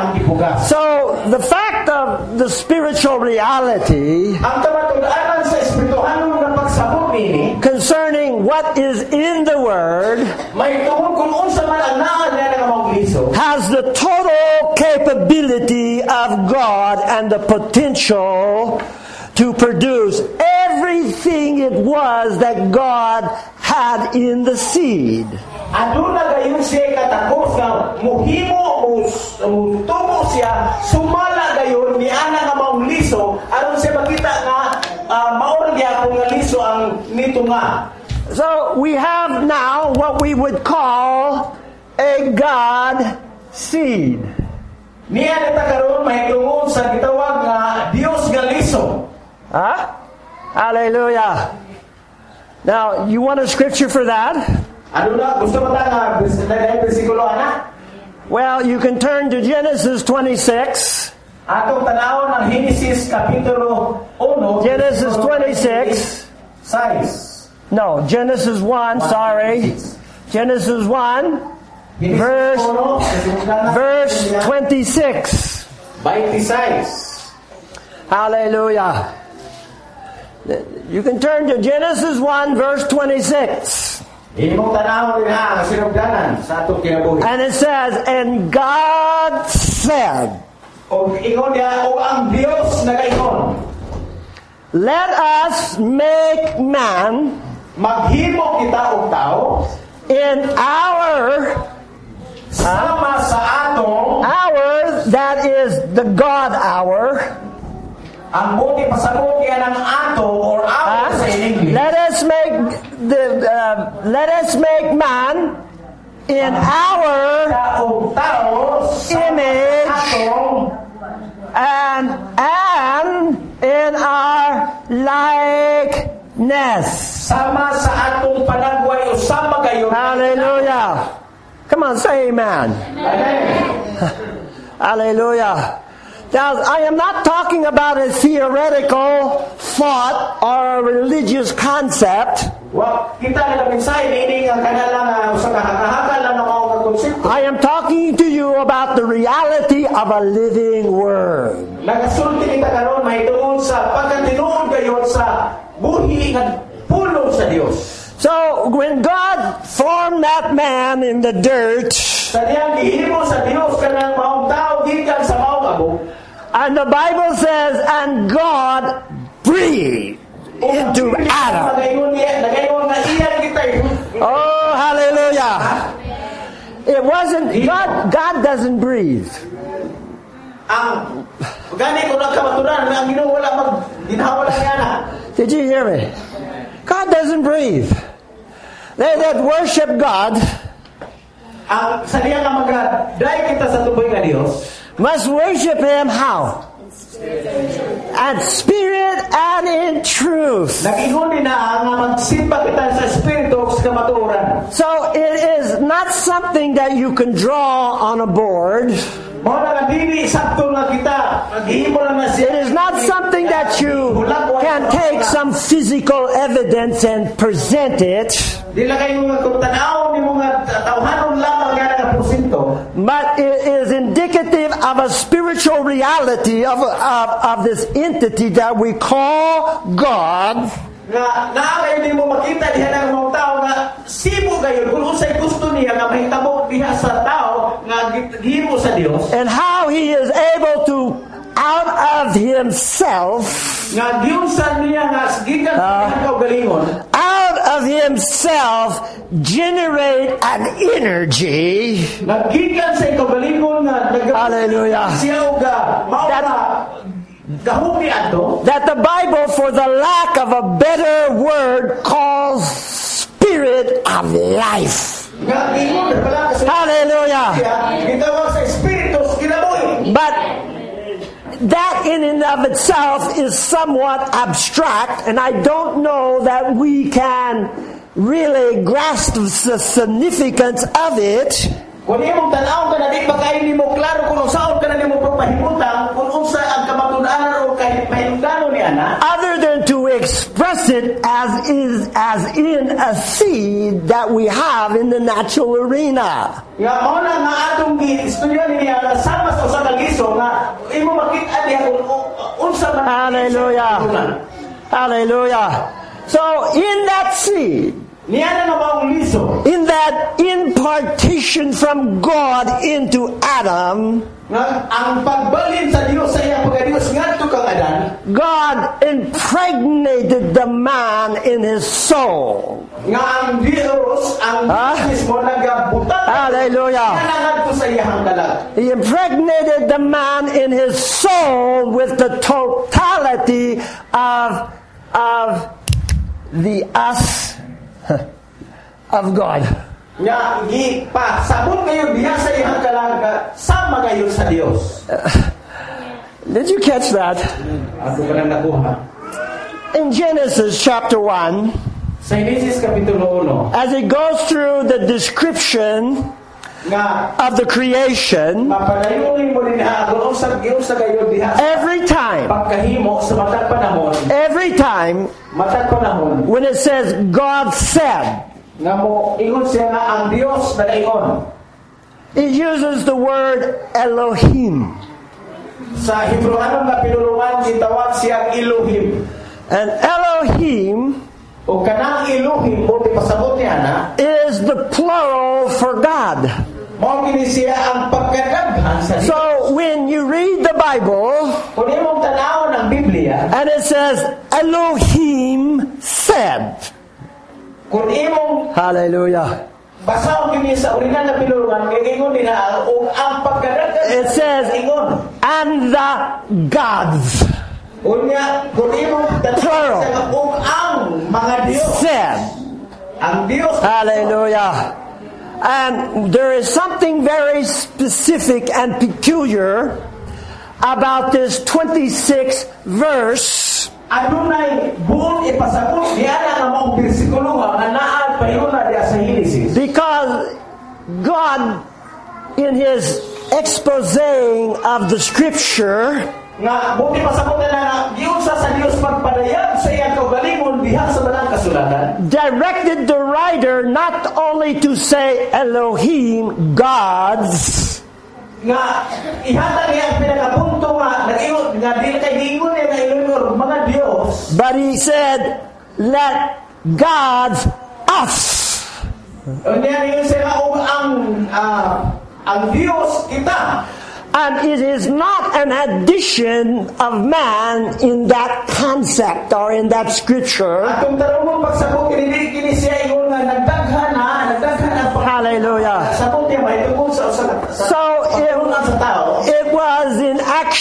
So, the fact of the spiritual reality concerning what is in the Word has the total capability of God and the potential to produce everything it was that God had in the seed. Aduna gayon siya katakos nga muhimo mutubo siya sumala gayon ni ana nga maong liso aron siya makita nga uh, maon gyapon nga liso ang nito nga. So we have now what we would call a God seed. Niya nita karon mahitungod sa gitawag nga Dios nga liso. Huh? Hallelujah. Now, you want a scripture for that? Well, you can turn to Genesis twenty-six. Genesis twenty-six. Size. No, Genesis one, sorry. Genesis one. verse, verse twenty-six. twenty-six. Hallelujah. You can turn to Genesis one, verse twenty-six. And it says, and God said, let us make man in our uh, hour, that is the God hour. Ang buti pasabuti ng ato or hour sa English. Let us make the uh, let us make man in our image and and in our likeness. Sama sa atong panagway usama kayo. Hallelujah. Come on, say amen. Amen. Hallelujah. Now, I am not talking about a theoretical thought or a religious concept. I am talking to you about the reality of a living word. So, when God formed that man in the dirt, and the Bible says, and God breathed into Adam. Oh, hallelujah. It wasn't, God, God doesn't breathe. Did you hear me? God doesn't breathe. They that worship God must worship Him how? And spirit and in truth. So it is not something that you can draw on a board. It is not something that you can take some physical evidence and present it. But it is indicative of a spiritual reality of, of, of this entity that we call God. And how He is able to, out of Himself, uh, out of Himself, generate an energy. Hallelujah. That, that the Bible, for the lack of a better word, calls spirit of life. Hallelujah. But that in and of itself is somewhat abstract, and I don't know that we can really grasp the significance of it. Other than to express it as is as in a seed that we have in the natural arena. Hallelujah. Hallelujah. So in that seed, in that impartation from God into Adam, God impregnated the man in his soul. Huh? Hallelujah. He impregnated the man in his soul with the totality of, of the us of God. Uh, did you catch that? In Genesis chapter one, as it goes through the description of the creation, every time, every time, when it says God said, it uses the word Elohim. Sa Hebreano nga pinulungan gitawag siyang Elohim. And Elohim O kanang Elohim mo di pasabot niya na is the plural for God. mao kini siya ang pagkadaghan sa Dios. So when you read the Bible Kung imong tanaw ng Biblia, and it says Elohim said, kung imong hallelujah. basaw kini sa original na pinulungan kay ingon nila og ang pagkadaghan It says, ingon. and the gods Unya, kung imong Plural. tanaw og ang mga Dios, said, ang Dios hallelujah. And there is something very specific and peculiar about this twenty-sixth verse, adunay buong ipasabot diya nga mao bersikulo nga naa payuna diya sa Henesis. because God, in His exposing of the Scripture, Nga buti pasabot na nga giunsa sa Dios pagpadayag sa iyang kaugalingon diha sa balang kasulatan. directed the writer not only to say Elohim, gods, Nga ihatag niya ang pinakapunto nga nag-ingon nga dili kay giingon niya nga Elohim mga Dios. but he said, let gods us. Unya niyo siya og ang ah, ang Dios kita. And it is not an addition of man in that concept or in that scripture. Atong tarong pagsabot kini kini siya ingon nga nagdaghan ha, nagdaghan ang pag- Hallelujah. Sabot niya may tungkol sa usa sa So it, pagtulungan sa tao. it was in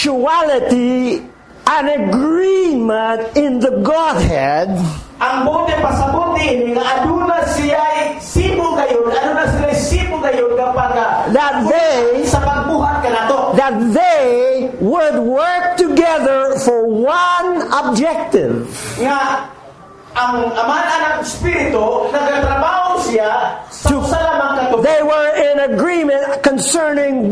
actuality an agreement in the Godhead Ang bote pasabot ini nga aduna siya sibo gayon, aduna sila sibo gayon kapag that they sa pagbuhat kanato. that they would work together for one objective. Nga ang aman anak espiritu nagatrabaho siya sa usa lamang katuig. They were in agreement concerning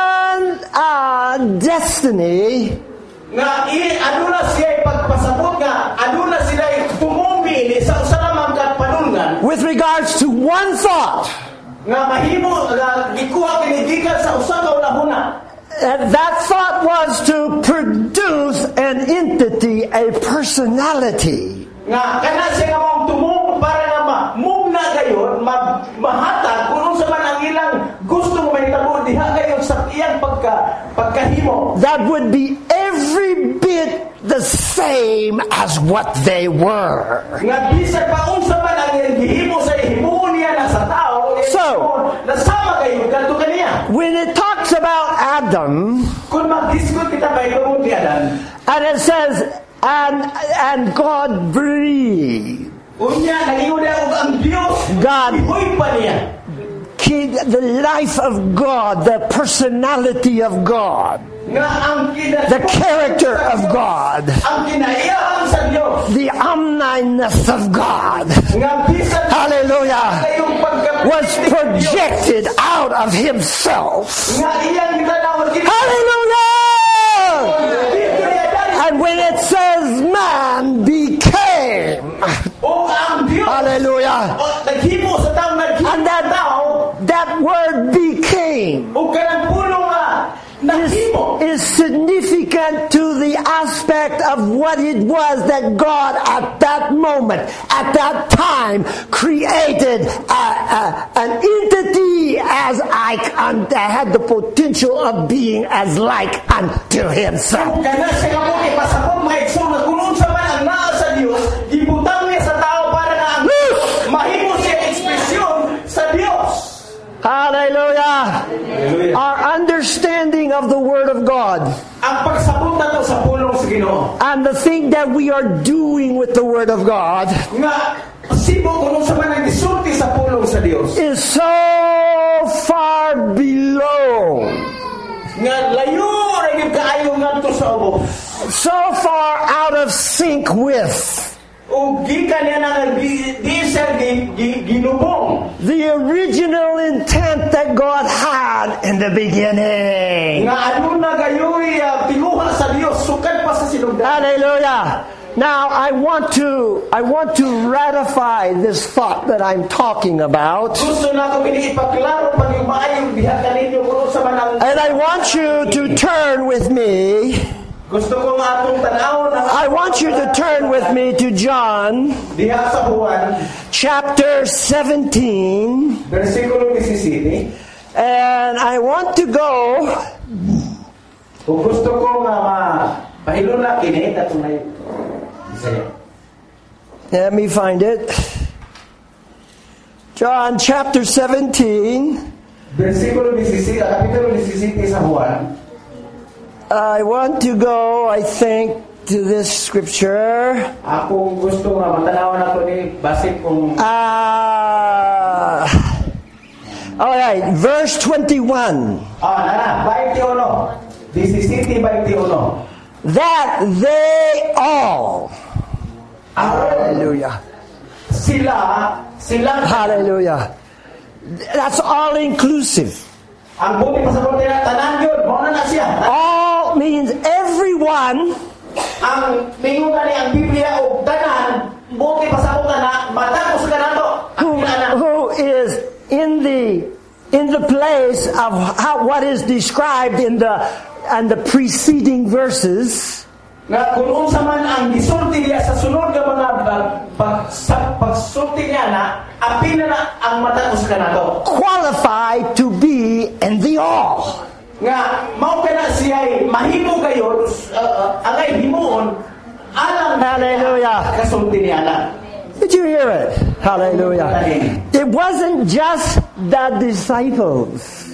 one uh, destiny. Nga i aduna siya pagpasabot nga aduna sila pumumili sa usa lamang kapanungan With regards to one thought, nga mahimo nga gikuha kini gikan sa usa ka ulahuna. and that thought was to produce an entity, a personality. Nga kana siya nga mong tumong para nga mamugna gayon, ma mahatag kung unsa man ang ilang gusto mo mahitabo diha gayon sa iyang pagka pagkahimo. That would be every bit the same as what they were. Nga bisag pa unsa man ang iyang gihimo sa himuon niya na sa tao, So, nasama gayon kadto kaniya. when it talks about Adam, Kung mag-discuss kita ba ito mong tiyadan, and it says, and and God breathed. unya nagingon niya og ang Dios God. ihoy pa niya. Ki- The life of God, the personality of God, Nga ang kina the character of God, ang kinaiyahan sa Dios. the omniness of God, Nga bisan hallelujah, kayong pagka was projected out of Himself. nga iyang gitanaw kini. Hallelujah! And when it says man became, O ang Dios. hallelujah, O naghimo sa taong naghimo and sa that, tao. that word became O kanang pulong nga naghimo. is significant to the aspect of what it was that God at that moment, at that time, created a, a, an entity as like un, that had the potential of being as like unto Himself. Kana siya nga mo ipasabot maigsoon nga kung unsa man ang naa sa Dios, ibutang niya sa tao para nga ang mahimo siya ekspresyon sa Dios. Hallelujah! Our understanding of the Word of God Ang pagsabot nato sa pulong sa Ginoo and the thing that we are doing with the Word of God nga sibo kung unsa man ang gisulti sa pulong sa Dios is so far below, nga layo ra gyud kaayo ngadto sa ubos. so far out of sync with O gikan niya nga di di siya gi- gi- ginubong the original intent that God had in the beginning. nga aduna gayoy uh, tinguha sa Dios sukad pa sa sinugdan. Hallelujah! Now, I want to I want to ratify this thought that I'm talking about. Gusto na ko kini ipaklaro pag yung maayong bihagan ninyo kung sa manang. And I want you to turn with me. Gusto ko nga atong tanaw na. I want you to turn with me to John Diha sa Juan chapter seventeen. versikulo seventeen. And I want to go Kung gusto ko nga mapahilon na kini katong may Isaya. Let me find it. John chapter seventeen. Versikulo seventeen, kapitulo seventeen sa Juan. I want to go, I think, to this scripture. Ako gusto nga matanawan ako ni base kung Uh, all right, verse twenty-one. ah nana twenty-one. seventeen twenty-one. That they all. Hallelujah. Sila sila Hallelujah. That's all inclusive. ang buti pasabot nila tanan yun mo na na siya. All means everyone Ang mingon ni ang Biblia og tanan buti pasabot na matapos ka nato. who, who is in the in the place of how, what is described in the and the preceding verses. Nga kung unsa man ang gisulti niya sa sunod nga mga pag sa pagsulti niya na apil na ang matapos ka nato. Qualified to be in the all. Nga mao kana siya mahimo kayo uh, uh, angay himuon alang Hallelujah. kasulti niya na. Did you hear it? Hallelujah. It wasn't just the disciples.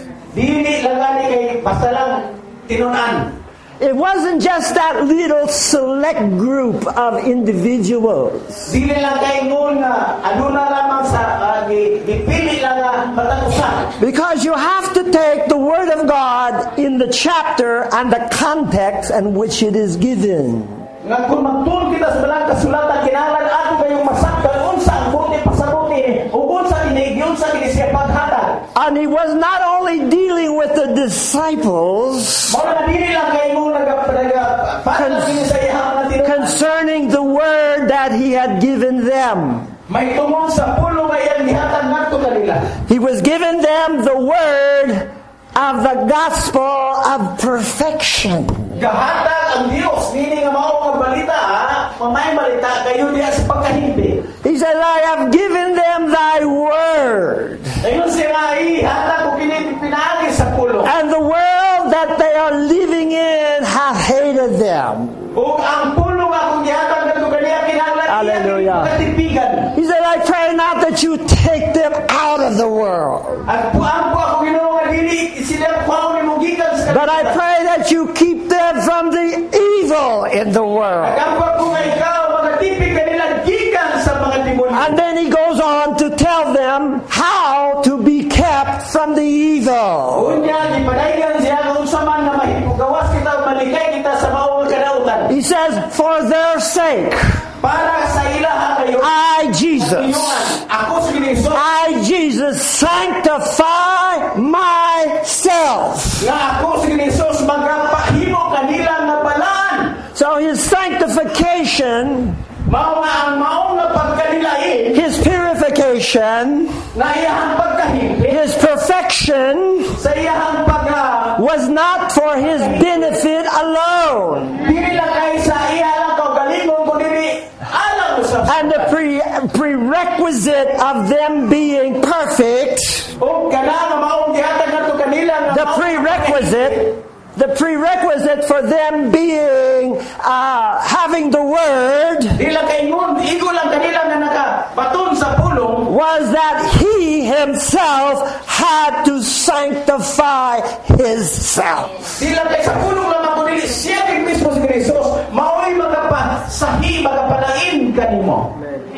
Dili lang gani kay basta lang tinun-an. It wasn't just that little select group of individuals. Dili lang kay ngun nga aduna lamang sa uh, gipili lang nga matagusan. Because you have to take the Word of God in the chapter and the context in which it is given. Nga kung magtuon kita sa balang kasulatan kinahanglan ato kayong masaktan unsa ang buti pasabuti ug unsa kini unsa kini siya paghatag. And he was not only dealing with the disciples Mao na dili lang kay mo nagapada para kini sa iyang mga tinunan. concerning the Word that he had given them. May tungod sa pulo nga iyang gihatag ngadto kanila. He was giving them the Word of the gospel of perfection. Gahatag ang Dios nini nga mao nga balita ha, mamay balita kayo diha sa pagkahimpi. He said, I have given them thy word. Ayun siya nga ihatag ko kini pinaagi sa pulo. And the world that they are living in hath hated them. Ug ang pulo nga kung gihatag ngadto kaniya kinahanglan Hallelujah. katipigan. He said, I pray not that you take them out of the world, At puan po ako Ginoo nga dili sila kuhaon ni mo gikan sa but I pray that you keep them from the evil in the world. Agamba ko nga ikaw magatipig kanila gikan sa mga demonyo. And then he goes on to tell them how to be kept from the evil. Unya gipadayon siya kung unsa man nga mahipugawas kita malikay kita sa mao nga kadautan. He says, for their sake, Para sa ilaha kayo I, Jesus, ako si Kristo I, Jesus, sanctify myself. nga ako si Kristo magpahimo kanila nga balaan. So his sanctification, Mao nga ang mao nga pagkanilain his purification, na iyahang pagkahimpi his perfection sa iyahang pagka was not for his benefit alone. dili lang kay sa iya lang kaugalingon kundi alam mo sa And the pre- prerequisite of them being perfect, o kana nga maong gihatag ngadto kanila nga the mao- prerequisite, the prerequisite for them being, uh, having the Word Di lang kay ngun igo lang kanila nga nakabaton sa pulong was that he himself had to sanctify himself. di lang kay sa pulong lamang kundi siya kay Kristo si Kristo mao'y magapasahi magapalain kanimo.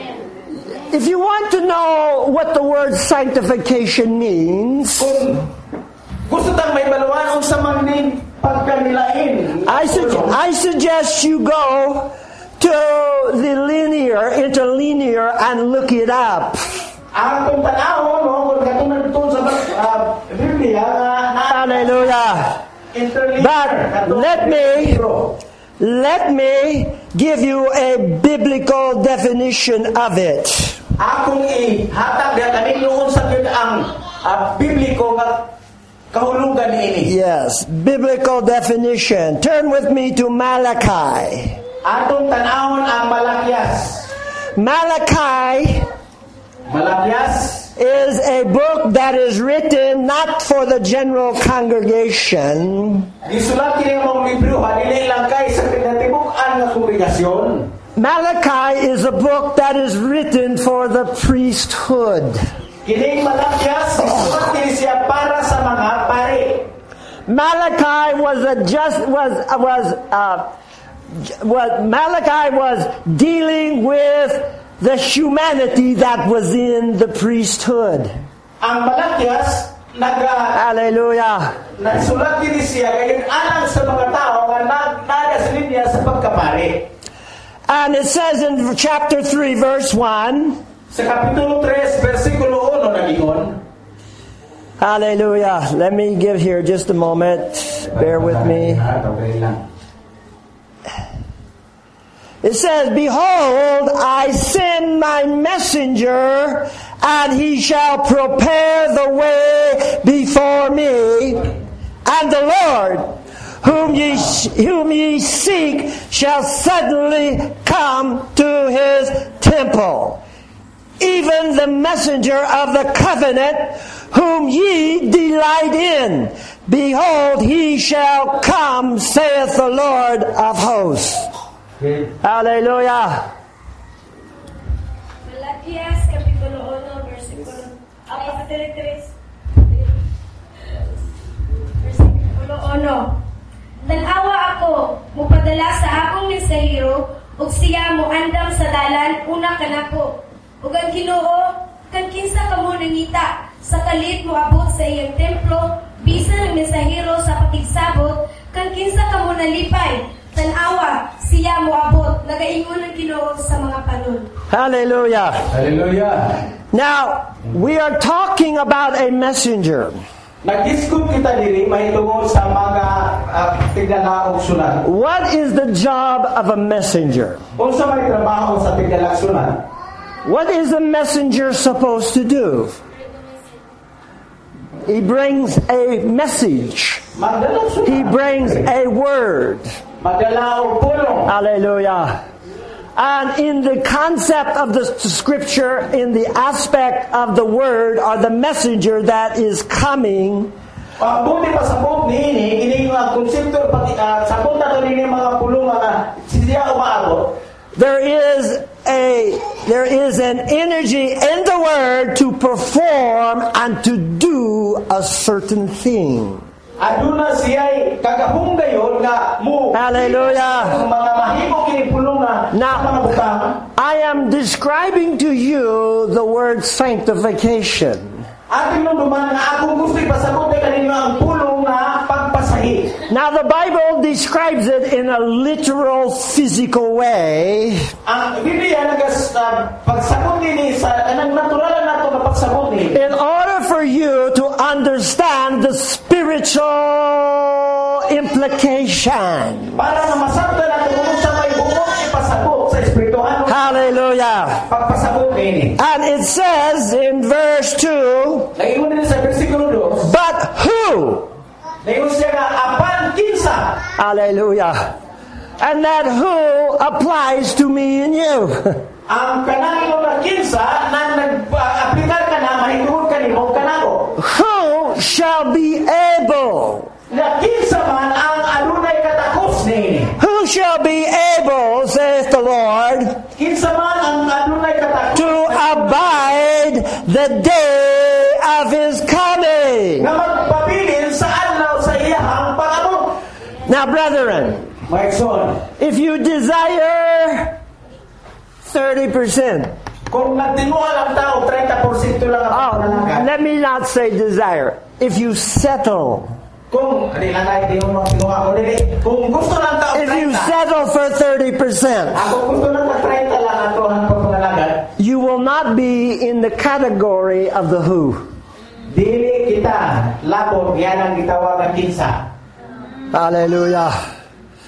If you want to know what the word sanctification means, Kung gusto tang may baluan unsa man ning pagkanilain I, su- I suggest you go to the linear, interlinear, and look it up. ang tong tanawon mo kung katong tun sa uh, Biblia nga na Hallelujah. interlinear But katong let me- libro. Let me give you a biblical definition of it. Akong ihatag diha kaning noon sa gyud ang uh, bibliko nga kahulugan niini. Yes, biblical definition. Turn with me to Malachi. Atong tan-awon ang Malakias. Malachi Malakias is a book that is written not for the general congregation. Gisulat kini mong libro dili lang kay sa tinatibuk-an nga kongregasyon. Malachi is a book that is written for the priesthood. Kining Malakias gisulat kini siya para sa mga pari. Malachi was a just was was uh, was Malachi was dealing with the humanity that was in the priesthood. Ang Malakias naga Hallelujah. nagsulat kini siya gayon alang sa mga tao nga nagnaga sa linya sa pagkapari. And it says in chapter three, verse one. Sa kapitulo tres, versikulo one nagingon. Hallelujah. Let me give here just a moment. Bear with me. It says, "Behold, I send my messenger, and he shall prepare the way before me. And the Lord, whom ye whom ye seek, shall suddenly come to his temple. Even the messenger of the covenant, whom ye delight in. Behold, he shall come, saith the Lord of hosts." Hallelujah. Malakias kapitulo one versikulo apat tres. Versikulo one. Tanawa ako, mupadala sa akong mensahero, ug siya mo andam sa dalan una kanako. Ug ang Ginoo, kan kinsa kamo nangita sa kalit mo abot sa iyang templo, bisan ang mensahero sa pakigsabot, kan kinsa kamo nalipay. Tanawa, siya mo abot, nagaingon ang Ginoo sa mga panon. Hallelujah. Hallelujah. Now, we are talking about a messenger. Nag-discuss kita diri mahitungod sa mga uh, tigdala og sulat. What is the job of a messenger? Unsa may trabaho sa tigdala sulat? What is a messenger supposed to do? He brings a message. Magdala og sulat. He brings a word. Magdala og pulong. Hallelujah. And in the concept of the scripture, in the aspect of the word or the messenger that is coming, Ang buti pa sabot niini, kini nga konsepto pati sabot nato nini mga pulong nga siya umaabot. there is a there is an energy in the word to perform and to do a certain thing. Aduna siya'y kagahunggayon nga mo. Hallelujah. Mga mahimo kini pulong nga Now, mga butang. I am describing to you the word sanctification. Ating nung duman nga akong gusto ipasabot na kanino ang pulong nga pagpasahi. Now the Bible describes it in a literal physical way. Ang Biblia nagas uh, pagsabot nini sa anang natural na nato nga pagsabot ni. In order for you to understand the spiritual implication. Para na masabtan nato kung sa may buong ipasabot sa espirituhan. Hallelujah. Pagpasabot nini. And it says in verse two, Naingon din sa versikulo two. but who? Naingon siya nga apan kinsa. Hallelujah. And that who applies to me and you. Ang kanang nga kinsa na nag-aplikar ka na mahitungod kanimo kanako. Who shall be able? Na kinsa man ang adunay katakos nini. Who shall be able, saith the Lord, Kinsa man ang adunay katakos to abide the day of his coming? nga magpabilin sa adlaw sa iyahang pag-abot. Now, brethren, Mike Son, if you desire thirty percent, kung nagtinuan ang tao, thirty percent lang ang oh, pananagat. let me not say desire. If you settle, Kung, hindi lang tayo, hindi mo tinuha ko, hindi. Kung gusto ng tao, if you thirty. settle for thirty percent, Ako gusto ng thirty lang ang tuhan ko pananagat. you will not be in the category of the who. Dili kita, labot, yan ang gitawag ng kinsa. Hallelujah.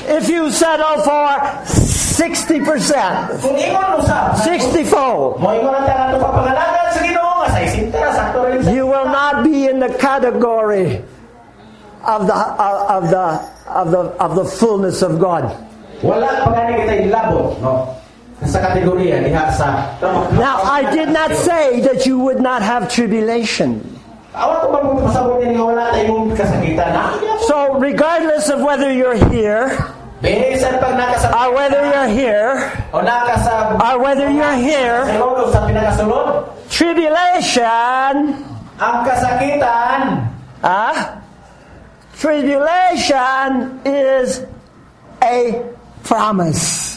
If you settle for sixty percent, Kung ingon usab, sixty-fold, mo ingon ang tanan to papangalagan sa Ginoo nga sa isintera sakto rin sa you will not be in the category of the of the of the of the fullness of God. wala pa gani kita ilabot, no? Sa kategorya diha sa Now, I did not say that you would not have tribulation. Awa ko ba mo pasabot ni wala tayong kasakitan na? So, regardless of whether you're here, Bisan pag nakasa or whether you're here, o nakasa or whether you're here, sulod o sa pinakasulod, tribulation, ang kasakitan, ah, tribulation is a promise.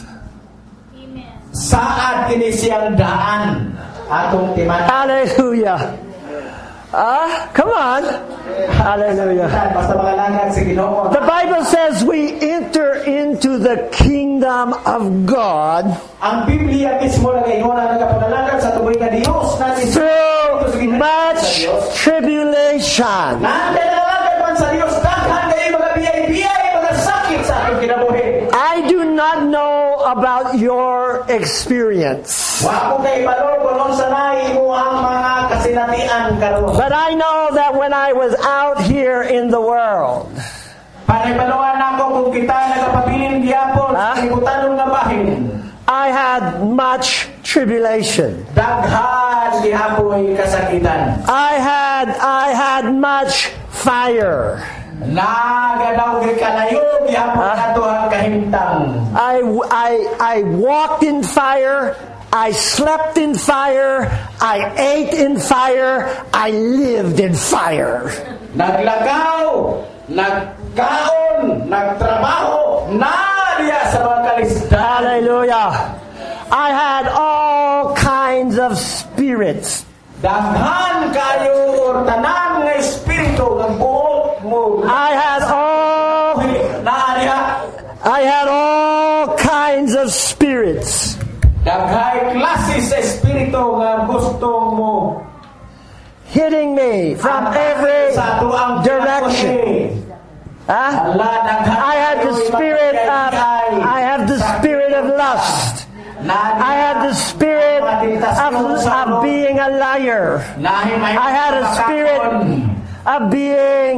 saad kini siyang daan atong timan. Hallelujah. Ah, come on. Hallelujah. Basta magalangad sa Ginoo. The Bible says we enter into the kingdom of God Ang Biblia mismo nagaingon ang nagapanalangad sa tuboy nga Dios natin through much tribulation. Nanda nalangad man sa Dios daghan kay mga biyay-biyay mga sakit sa atong kinabuhi. I do not know about your experience, Wa ko kay balo kung sa nahi mo ang mga kasinatian karon. but I know that when I was out here in the world, Panaybaluan ako kung kita nagapabilin gyapon Ha? sa ibutanong nga bahin. I had much tribulation. Daghan gihapoy kasakitan. I had I had much fire. Nagadaw gi kalayo gihapon Ha? ato ang kahimtang. I, I, I walked in fire. I slept in fire. I ate in fire. I lived in fire. Naglagaw, nagkaon, nagtrabaho, nadiya sa mga kalisdan. Hallelujah. I had all kinds of spirits. Daghan kayo or tanan nga espiritu ng buot mo. I had all Nadiya. I had all kinds of spirits. Daghay klase sa espiritu nga gusto mo. Hitting me from every Sa ato ang direction. Huh? Allah, daghan I had the kayo'y spirit of mapagayay. I have the spirit of lust. Nadiya. I had the spirit of, of being a liar. Nahimay I had a spirit of being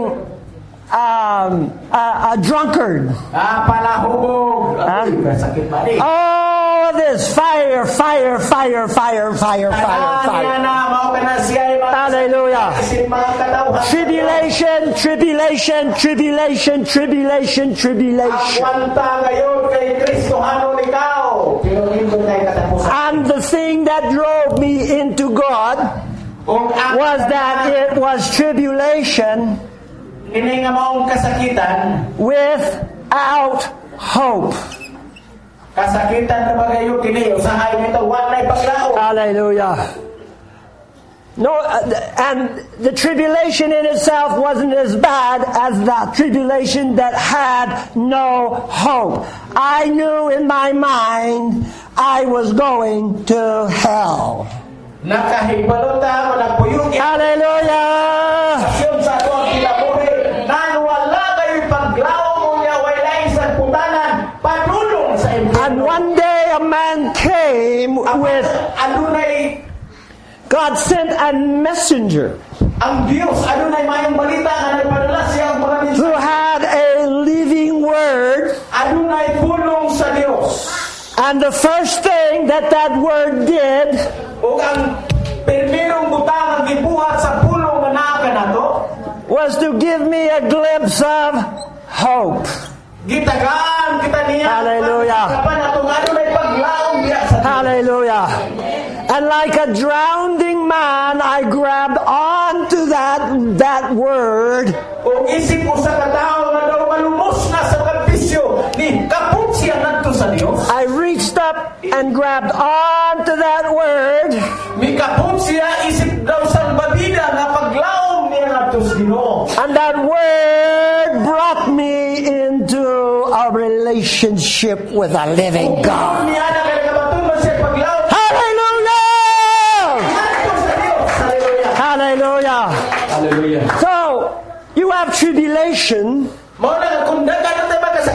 um, a, a drunkard. Ah, palahubog. Ha? Ay, sakit ba ni? All this fire, fire, fire, fire, fire, fire, Tanan fire. yan na, mao ka na siya ay mga- Hallelujah. Isin mga katawhan. Tribulation, tribulation, tribulation, tribulation, Ang tribulation. kwanta ngayon kay Kristohanon ikaw. Pero hindi tayo katapusan. And the thing that drove me into God Kung ang was that it was tribulation Kini nga maong kasakitan, without hope. kasakitan na bagayo kini usahay nito walay paglaom. Hallelujah. No, uh, and the tribulation in itself wasn't as bad as the tribulation that had no hope. I knew in my mind I was going to hell. Nakahibalota mo nagpuyog Hallelujah. Yung sa ato ang kinabuhi, nan wala kayo paglaom mo niya walay sa putanan padulong sa impyerno. And one day a man came with, Adunay God sent a messenger ang Dios, adunay mayong balita nga nagpadala siya ang mga who mensahe. had a living word. Adunay pulong sa Dios. And the first thing that that word did O ang primerong butang ang gibuhat sa pulong nga naa ka nato, was to give me a glimpse of hope. gitagaan kita niya. Hallelujah. Kapan atong adunay paglaom diya sa Dios. Hallelujah. And like a drowning man, I grabbed onto that, that word, O isip ko sa katao nga daw malumos na sa kabisyo ni kaput siya ngadto sa Dios. I reached up and grabbed onto that word, Mi kaput siya isip daw sa babida nga paglaom niya ngadto sa Ginoo. and that word brought me into a relationship with a living God. Niya na kay kabaton man siya paglaom Hallelujah! ngadto sa Dios. Hallelujah. Hallelujah! Hallelujah. So, you have tribulation, Mao na kung dagan ta ba kasakitan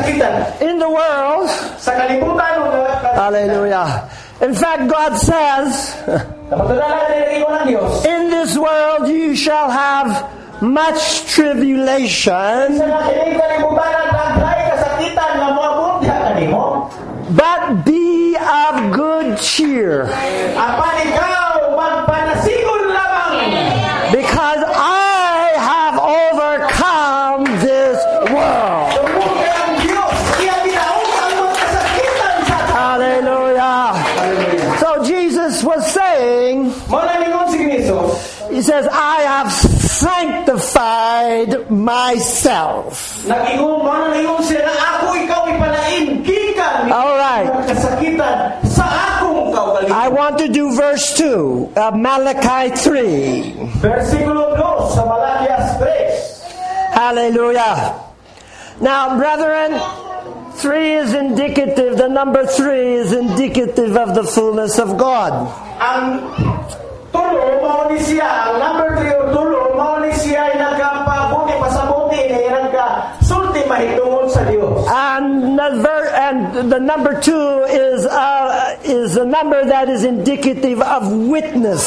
kasakitan. In the world, Sa kalibutan mo nga kasakitan. hallelujah. In fact, God says, Napagdadala na rin ng Diyos. in this world you shall have much tribulation, Sa nakiling kalibutan ang nagdray kasakitan nga moabot diha kanimo. but be of good cheer, Apan ikaw magpanasigon lamang. because I have overcome this world. Tungkol kay ang Diyos, iya binaog ang mga kasakitan sa atin. Hallelujah. So Jesus was saying, Mao na ningon si Kristo. he says, I have sanctified myself. Nag-ingon mo na ningon siya na ako ikaw ipalain gikan ni All right. mga kasakitan sa akong kaugalingon. I want to do verse two of Malachi three. Versikulo two sa Malakias three. Hallelujah. Now, brethren, three is indicative, the number three is indicative of the fullness of God. Ang tulo mao ni siya, ang number three o tulo mao ni siya ay nagkapabuti pasabuti ni nagka sulti mahitungod sa Dios. And the, ver- and the number two is uh, is a number that is indicative of witness.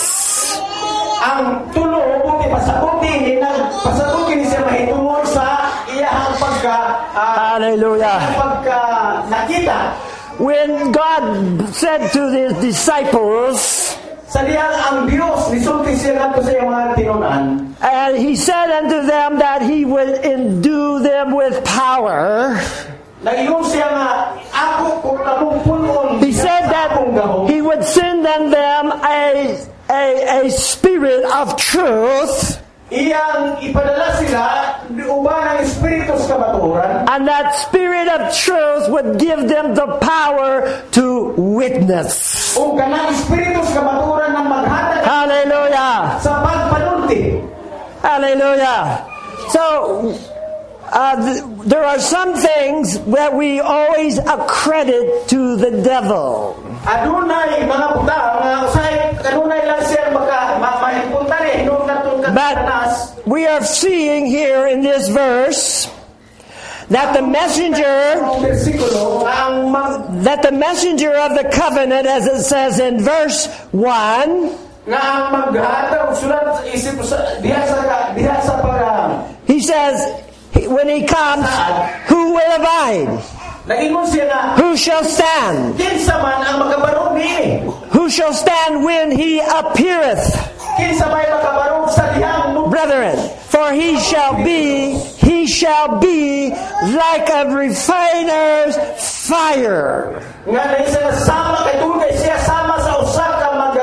Ang tulo buti pasabuti ni nagpasabuti ni siya mahitungod sa iyang pagka ah, Hallelujah. pagka nakita. When God said to his disciples, Sa diyang ang Dios nisulti siya ngadto sa iyang mga tinunan. and he said unto them that he would endue them with power, Nag-ingon siya nga ako kung kamong punon. he said that he would send on them a, a, a spirit of truth, Iyang ipadala sila uban ang espiritu sa kabaturan. and that spirit of truth would give them the power to witness. O kanang espiritu sa kabaturan ng maghatag Hallelujah. sa pagpanulti. Hallelujah. So, uh, th- there are some things that we always accredit to the devil. Adunay mga buta nga usay kanunay lang siya maka mahipunta rin nung natong But katanas. we are seeing here in this verse that the messenger Ang bersikulo ang mag, that the messenger of the covenant, as it says in verse one, nga ang maghatag sulat sa isip sa diha sa diha sa pag he says, he- when he comes, who will abide? Nagingon siya na Who shall stand? kinsa man ang makabarog niini. Who shall stand when he appeareth? Kinsa may makabarog sa dihang mundo. Brethren, for he shall be, he shall be like a refiner's fire. Nga na isa na sama kay tungkay siya sama sa usa ka mag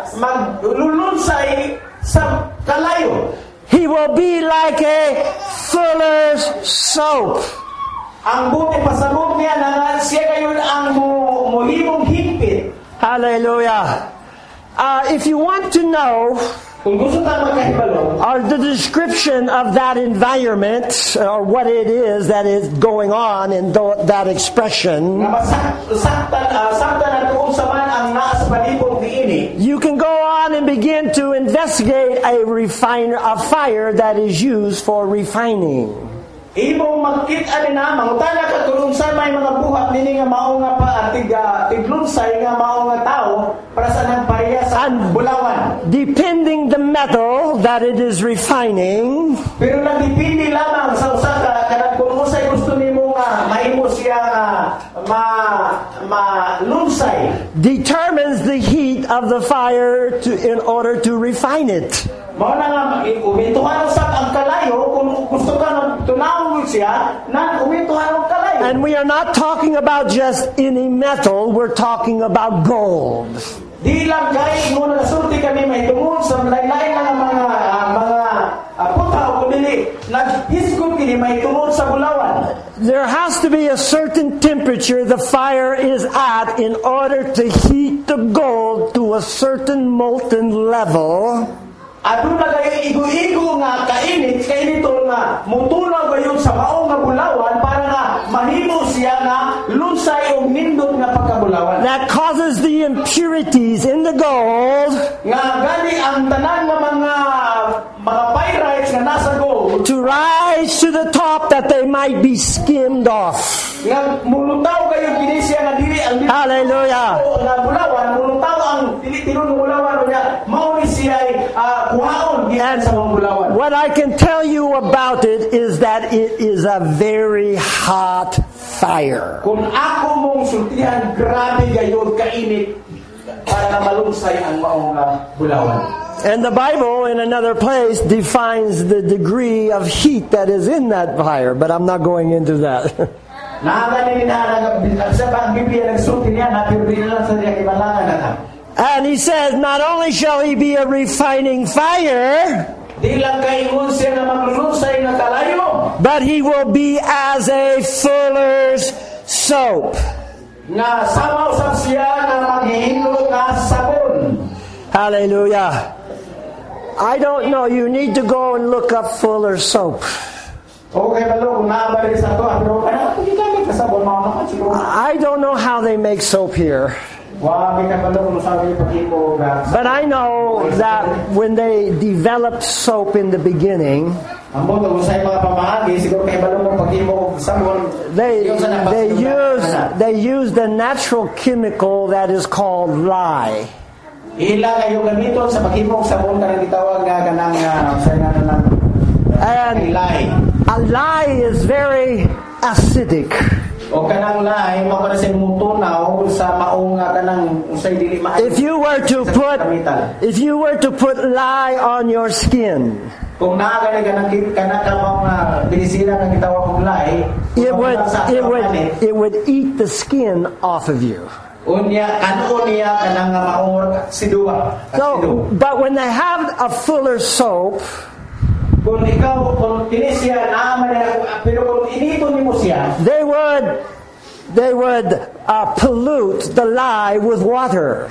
maglulunsay sa kalayo. He will be like a fuller's soap. Ang buti pasabot niya na nga siya kayo ang mo mohimong higpit. Hallelujah. Uh, if you want to know Kung gusto ta magkahibalo, or the description of that environment or what it is that is going on in th- that expression, nga masak saktan uh, saktan at kung sa man ang naa sa palibot niini. you can go on and begin to investigate a refiner, a fire that is used for refining. Imong magkita ni na mangutana ka kung unsa may mga buhat nini nga mao nga pa tiga tiglunsay nga mao nga tao para sa nagpareha sa And- bulawan. Depending the metal that it is refining, Pero nagdepende lamang sa usa ka kanang kung unsay gusto nimo nga mahimo siya nga ma malunsay. determines the heat of the fire to, in order to refine it. Mao na nga umintuhan usab ang kalayo kung gusto ka nang tunawon siya nang umintuhan ang kalayo. And we are not talking about just any metal, we're talking about gold. Di lang kay mo na nasulti kami may tungod sa lain-lain nga mga ah, mga uh, putaw kundi naghisgot kini may tungod sa bulawan. There has to be a certain temperature the fire is at in order to heat the gold to a certain molten level. Aduna kayo igo-igo nga kainit kay nito nga mutunaw gayon sa mao nga bulawan para nga mahimo siya nga lunsay og nindot nga pagkabulawan. That causes the impurities in the gold Nga gani ang tanan nga mga mga pyrites nga nasa gold to rise to the top that they might be skimmed off. Nga mulutaw kayo kini siya nga dili ang dili. Hallelujah. Nga bulawan mulutaw ang dili tinun bulawan niya mao ni siya uh, kuhaon gikan sa mga bulawan. What I can tell you about it is that it is a very hot fire. Kung ako mong sultihan, grabe gayud kainit para na malunsay ang maong uh, bulawan. And the Bible, in another place, defines the degree of heat that is in that fire, but I'm not going into that. And he says, not only shall he be a refining fire, but he will be as a fuller's soap. Hallelujah. I don't know. You need to go and look up Fuller's soap. I don't know how they make soap here. But I know that when they developed soap in the beginning, they, they, used, they used a natural chemical that is called lye. And a lye is very acidic. If you were to put if you were to put lye on your skin, it would it would it would eat the skin off of you. So, but when they have a fuller soap, they would they would uh, pollute the lye with water.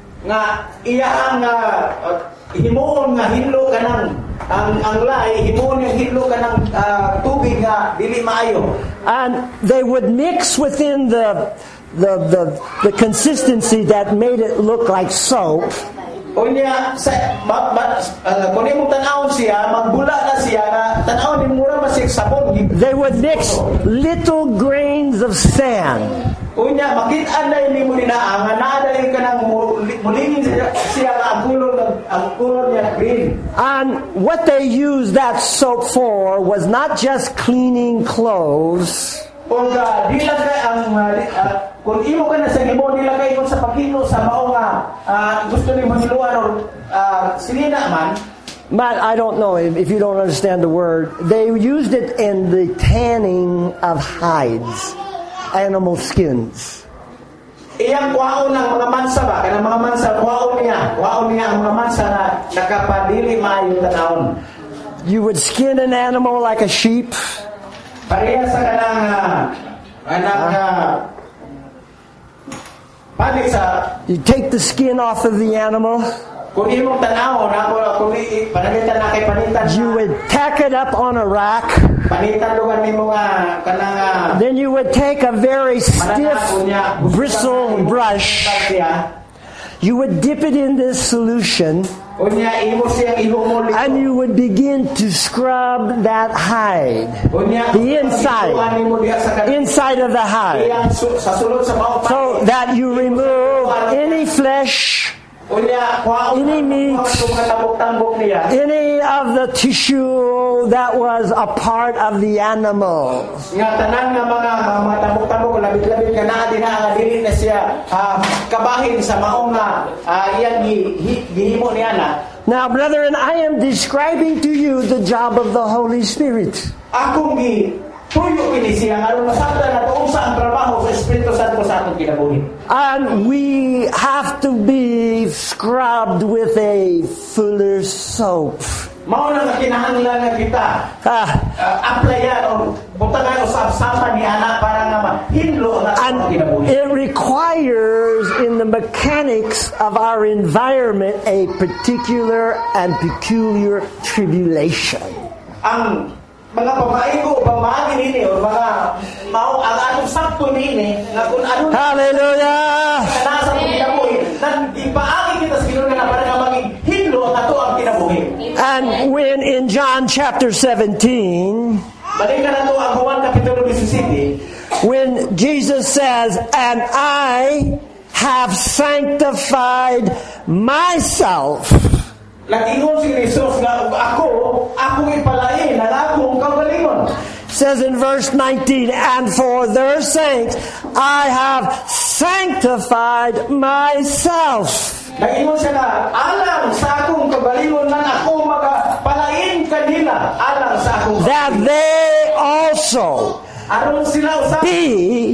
And they would mix within the the the, the consistency that made it look like soap. Unya sa kung imong tan-awon siya magbula na siya na tan-awon ni mura masig sabon. They would mix little grains of sand. Unya makit-an na nimo dinaa nga naa dali kanang mulingin siya ang kulor ang kulor niya green. And what they used that soap for was not just cleaning clothes. Kung uh, di lang kay ang uh, kung imo ka na sa gimo di lang kay kung sa paghimo sa mao nga uh, gusto ni maniluan or uh, silina man. But I don't know if, if you don't understand the word. They used it in the tanning of hides, animal skins. Iyang kuhaon ng mga mansa ba? Kanang mga mansa kuhaon niya, kuhaon niya ang mga mansa na nakapadili maayo tanawon. You would skin an animal like a sheep. Pareha sa kanang kanang panik sa you take the skin off of the animal. Kung imong tan-aw na kung panitan na kay panitan. You would tack it up on a rack. Panitan lugan nimo nga kanang then you would take a very stiff bristle brush. You would dip it in this solution. And you would begin to scrub that hide. The inside. Inside of the hide. So that you remove any flesh, any meat, any of the tissue that was a part of the animal. Now, brethren, I am describing to you the job of the Holy Spirit. And we have to be scrubbed with a fuller soap. And it requires in the mechanics of our environment a particular and peculiar tribulation. Mga pamaigo pamagi nini o mga mao ang atong sakto nini nga kun ano hallelujah kanasa kinabuhi nan gipaagi kita sa Ginoo na para nga maging hinlo ang ato ang kinabuhi. And when in John chapter seventeen, Balikan na ito ang Juan Kapitulo seventeen. when Jesus says, "And I have sanctified myself," Nag-ingon si Jesus nga ako, akong ipalain ang akong kaugalingon. says in verse nineteen, "And for their sakes I have sanctified myself, Nag-ingon siya na, alang sa akong kaugalingon na ako magapalain kanila, alang sa akong that they also aron sila usab be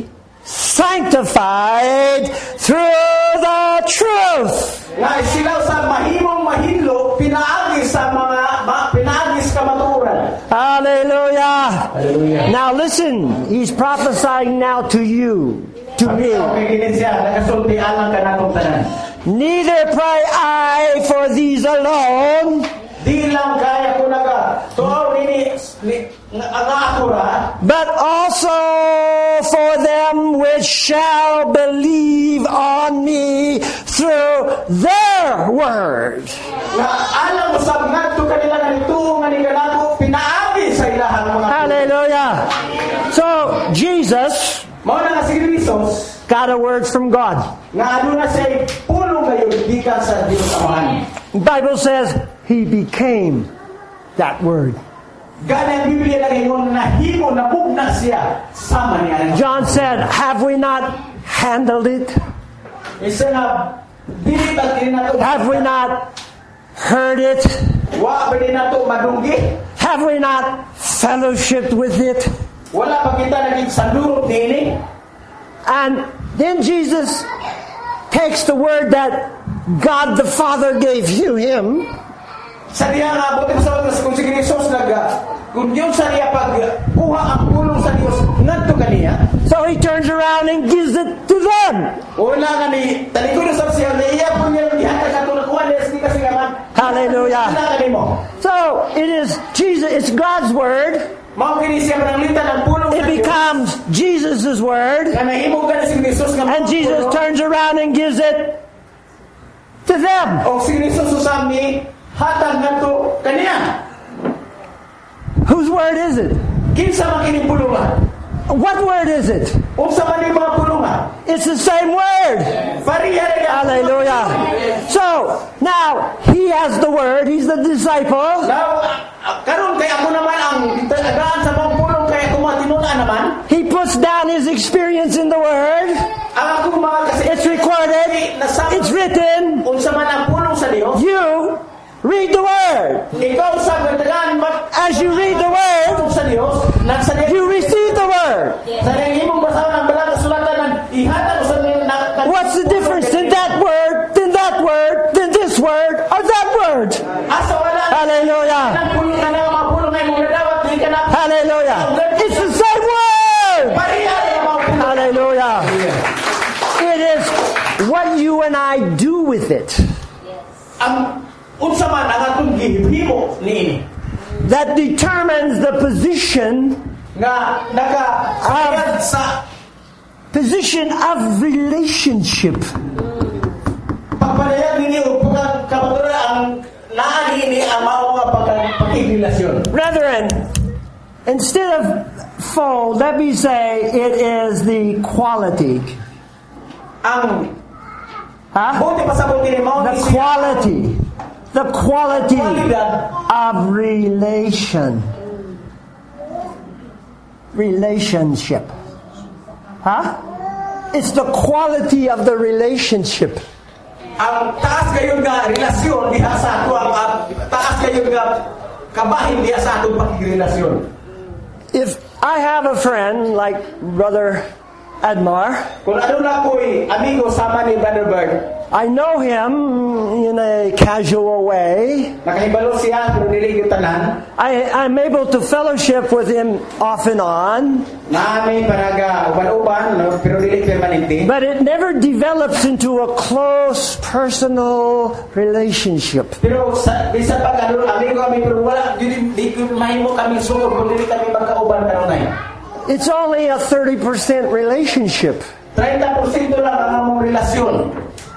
sanctified through the truth." nga sila usab mahimong mahilo pinaagi sa mga ma, pinaagi sa kamatuoran. Hallelujah. Hallelujah. Now listen, he's prophesying now to you, to me. Okay, ginin siya, nagasulti alang ka na kong tanan. "Neither pray I for these alone, Di lang kaya ko naga. Tuaw nini ni ang akura. but also for them which shall believe on me through their word." Nga alang usab ngadto kanila nga nituo nga ni kanato pinaagi sa ilahang mga. Hallelujah. So Jesus Mao na nga si Jesus got a word from God. nga ano na siya pulong ngayon gikan sa Dios Amahan. The Bible says he became that word. Gana ang Biblia na ringon na himo na bugna siya sama niya. John said, "Have we not handled it? Isa na dili ba kini nato Have we not heard it? wa ba din nato madunggi? Have we not fellowshipped with it?" Wala pa kita naging sandurot niini. And then Jesus takes the word that God the Father gave you him, Sa diya nga buti sa oras kung si Jesus nag kung yun sa diya pag kuha ang pulong sa Dios ngadto kaniya. so he turns around and gives it to them. Wala nga ni talikod sa siya na iya po niya gihatag ato na kuha niya sa kasi gaman. Hallelujah. Wala ka nimo. So it is Jesus, it's God's word. Mao kini siya mananglitan ang pulong It sa Dios. becomes Jesus' word. Nga nahimo ka na si Jesus nga And Jesus turns around and gives it to them. o si Jesus usab ni hatag ngadto kaniya. Whose word is it? Kinsa man kini pulungan? What word is it? Unsa man ni mga pulungan? It's the same word. Pareha ra ka. Hallelujah. So, now, he has the word. He's the disciple. Now, ah, karon kay ako naman ang tagaan sa mga pulong kay ako matinunan naman. He puts down his experience in the word. Ang ako mga kasi It's recorded. It's written. unsa man ang pulong sa Dios. You read the word. Ikaw sa gandagan mat As you read the word, pulong sa Dios, nagsa Dios. you receive the word. Sa imong basahon ang balang kasulatan ng ihatag sa na, na, What's the difference in that word, than that word, than this word, or that word? Asa wala. Hallelujah. Ang pulong na nga mga pulong na imong nadawat di ka na. Hallelujah. It's the same word. Pareha ra mga pulong. Hallelujah. It is what you and I do with it Ang unsa man ang atong gihimo niini that determines the position nga naka Ah. sa position of relationship. pagpalayag nini o pagkakabatura ang naa niini ang mao nga pagkakipagrelasyon. Brethren, instead of fold, let me say it is the quality. Ang Huh? buti pa sa buti ni mao The ni siya quality. The quality kwalidad of relation. Relationship. Huh? It's the quality of the relationship. ang taas kayon nga relasyon diha sa ato ang ang taas kayon nga kabahin diha sa atong pagrelasyon. If I have a friend like Brother Admar, Kung ano na ko'y amigo sama ni Brother Bird, I know him in a casual way. nakahibalo siya kung dili yung tanan, I, I'm able to fellowship with him off and on, naami paraga uban-uban, no, pero dili permanente. but it never develops into a close personal relationship. Pero sa bisan pag ano, amigo kami pero wala di, di ko mahimo kami sugod kung dili kami magkauban kanunay. It's only a thirty percent relationship. thirty percent lang ang among relasyon.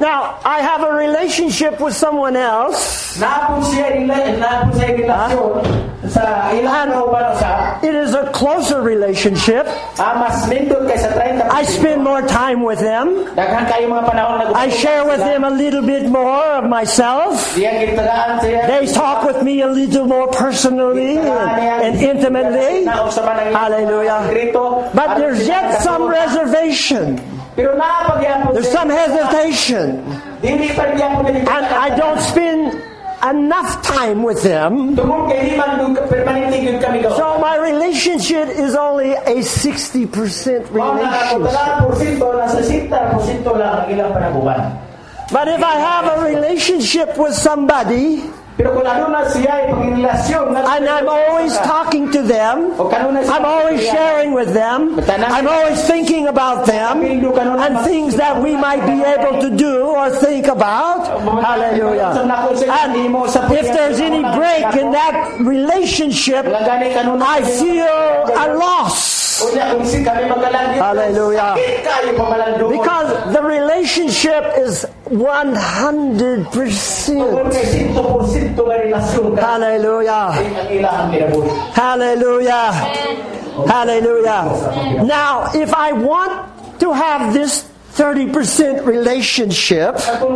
Now, I have a relationship with someone else. Naapon siya rela- naapon siya relasyon sa ilang kauban sa It is a closer relationship. ah, mas lindot kaysa thirty percent. I spend more time with them. Daghan kayo mga panahon na I share with them a little bit more of myself. Diyan gitagaan siya. They talk with me a little more personally and, and intimately. Hallelujah. But there's yet some reservation. Pero napagyapon There's some hesitation. Dili pa gyapon ni And I don't spend enough time with them. tungod kay di man dug permanente gyud kami daw. So my relationship is only a sixty percent relationship. Nasa sixty percent lang ang ilang panaguban. But if I have a relationship with somebody, Pero kung ano na siya ay pagrelasyon and I'm always talking to them, I'm always sharing with them, I'm always thinking about them, and things that we might be able to do or think about. Hallelujah. And if there's any break in that relationship, I feel a loss. Hallelujah. Because the relationship is one hundred percent. Hallelujah. Hallelujah. Hallelujah. Now, if I want to have this thirty percent relationship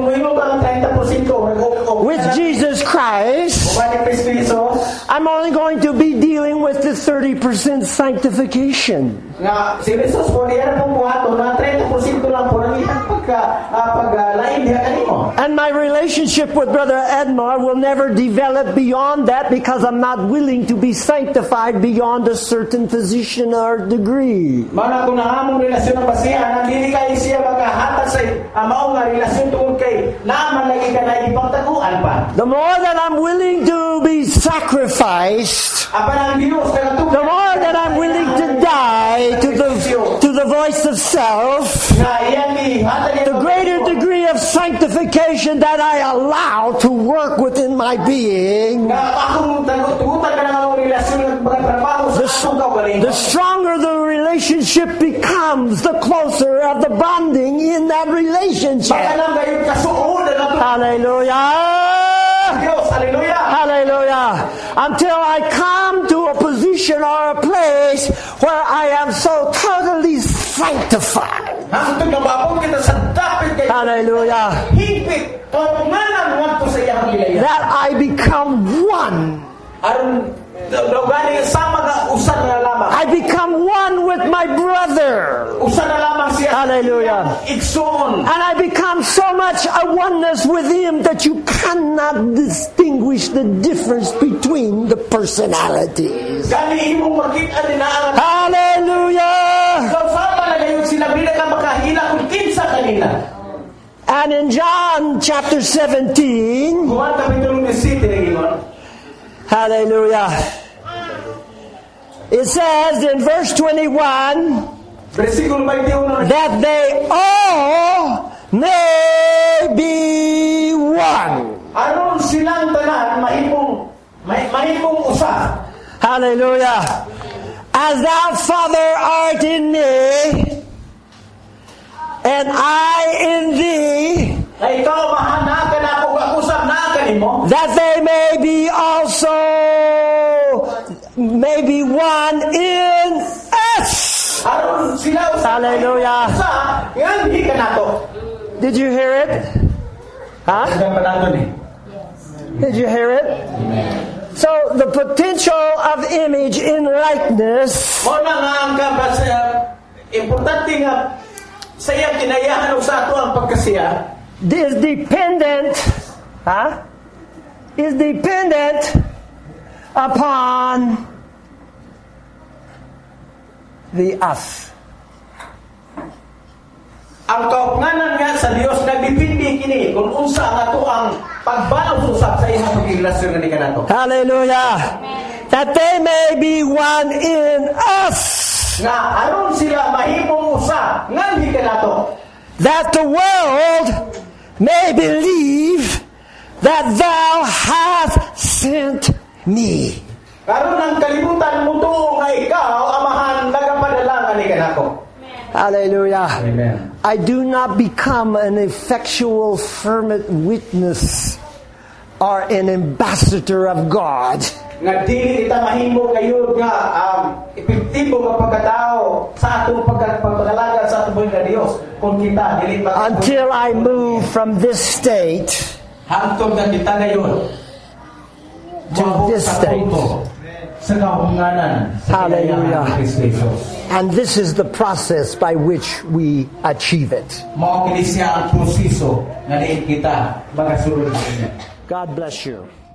with Jesus Christ, I'm only going to be dealing with the thirty percent sanctification. And my relationship with Brother Edmar will never develop beyond that because I'm not willing to be sanctified beyond a certain position or degree. The more that I'm willing to be sacrificed, the more that I'm willing to die to the to the voice of self, the greater degree of sanctification that I allow to work within my being, the, the stronger the relationship becomes, the closer of the bonding in that relationship. Hallelujah. Hallelujah. Until I come to a position or a place where I am so totally sanctified. Hallelujah. That I become one. I become one with my brother. Hallelujah. And I become so much a oneness with him that you cannot distinguish the difference between the personalities. Hallelujah. And in John chapter seventeen, hallelujah, it says in verse twenty-one that they all may be one. Hallelujah. As thou, Father, art in me, and I in thee, that they may be also may be one in us. Hallelujah. Did you hear it? Huh? Did you hear it? So the potential of image in likeness is dependent, huh? Is dependent upon the us. Ang kaugnanan nga sa Dios nagdepende kini kung unsa ang ato ang pagbalot usab sa imong pagrelasyon nga kanato. Hallelujah. That they may be one in us. Nga aron sila mahimong usa nganhi kanato. That the world may believe that thou hast sent me. Karon ang kalibutan mo tuo nga ikaw amahan nagapadala nga ni kanato. Hallelujah. Amen. I do not become an effectual, fervent witness or an ambassador of God Nga dili kita mahimo kayo nga um, epektibo nga pagkatao sa atong pagpapalagad sa atong nga Dios kung kita dili pa until I move from this state hangtod nga kita ngayon to this state. Sa kahunganan sa Hallelujah. kinayahan ni Kristo. And this is the process by which we achieve it. Mao kini siya ang proseso nga diin kita magasulod sa kanya. God bless you.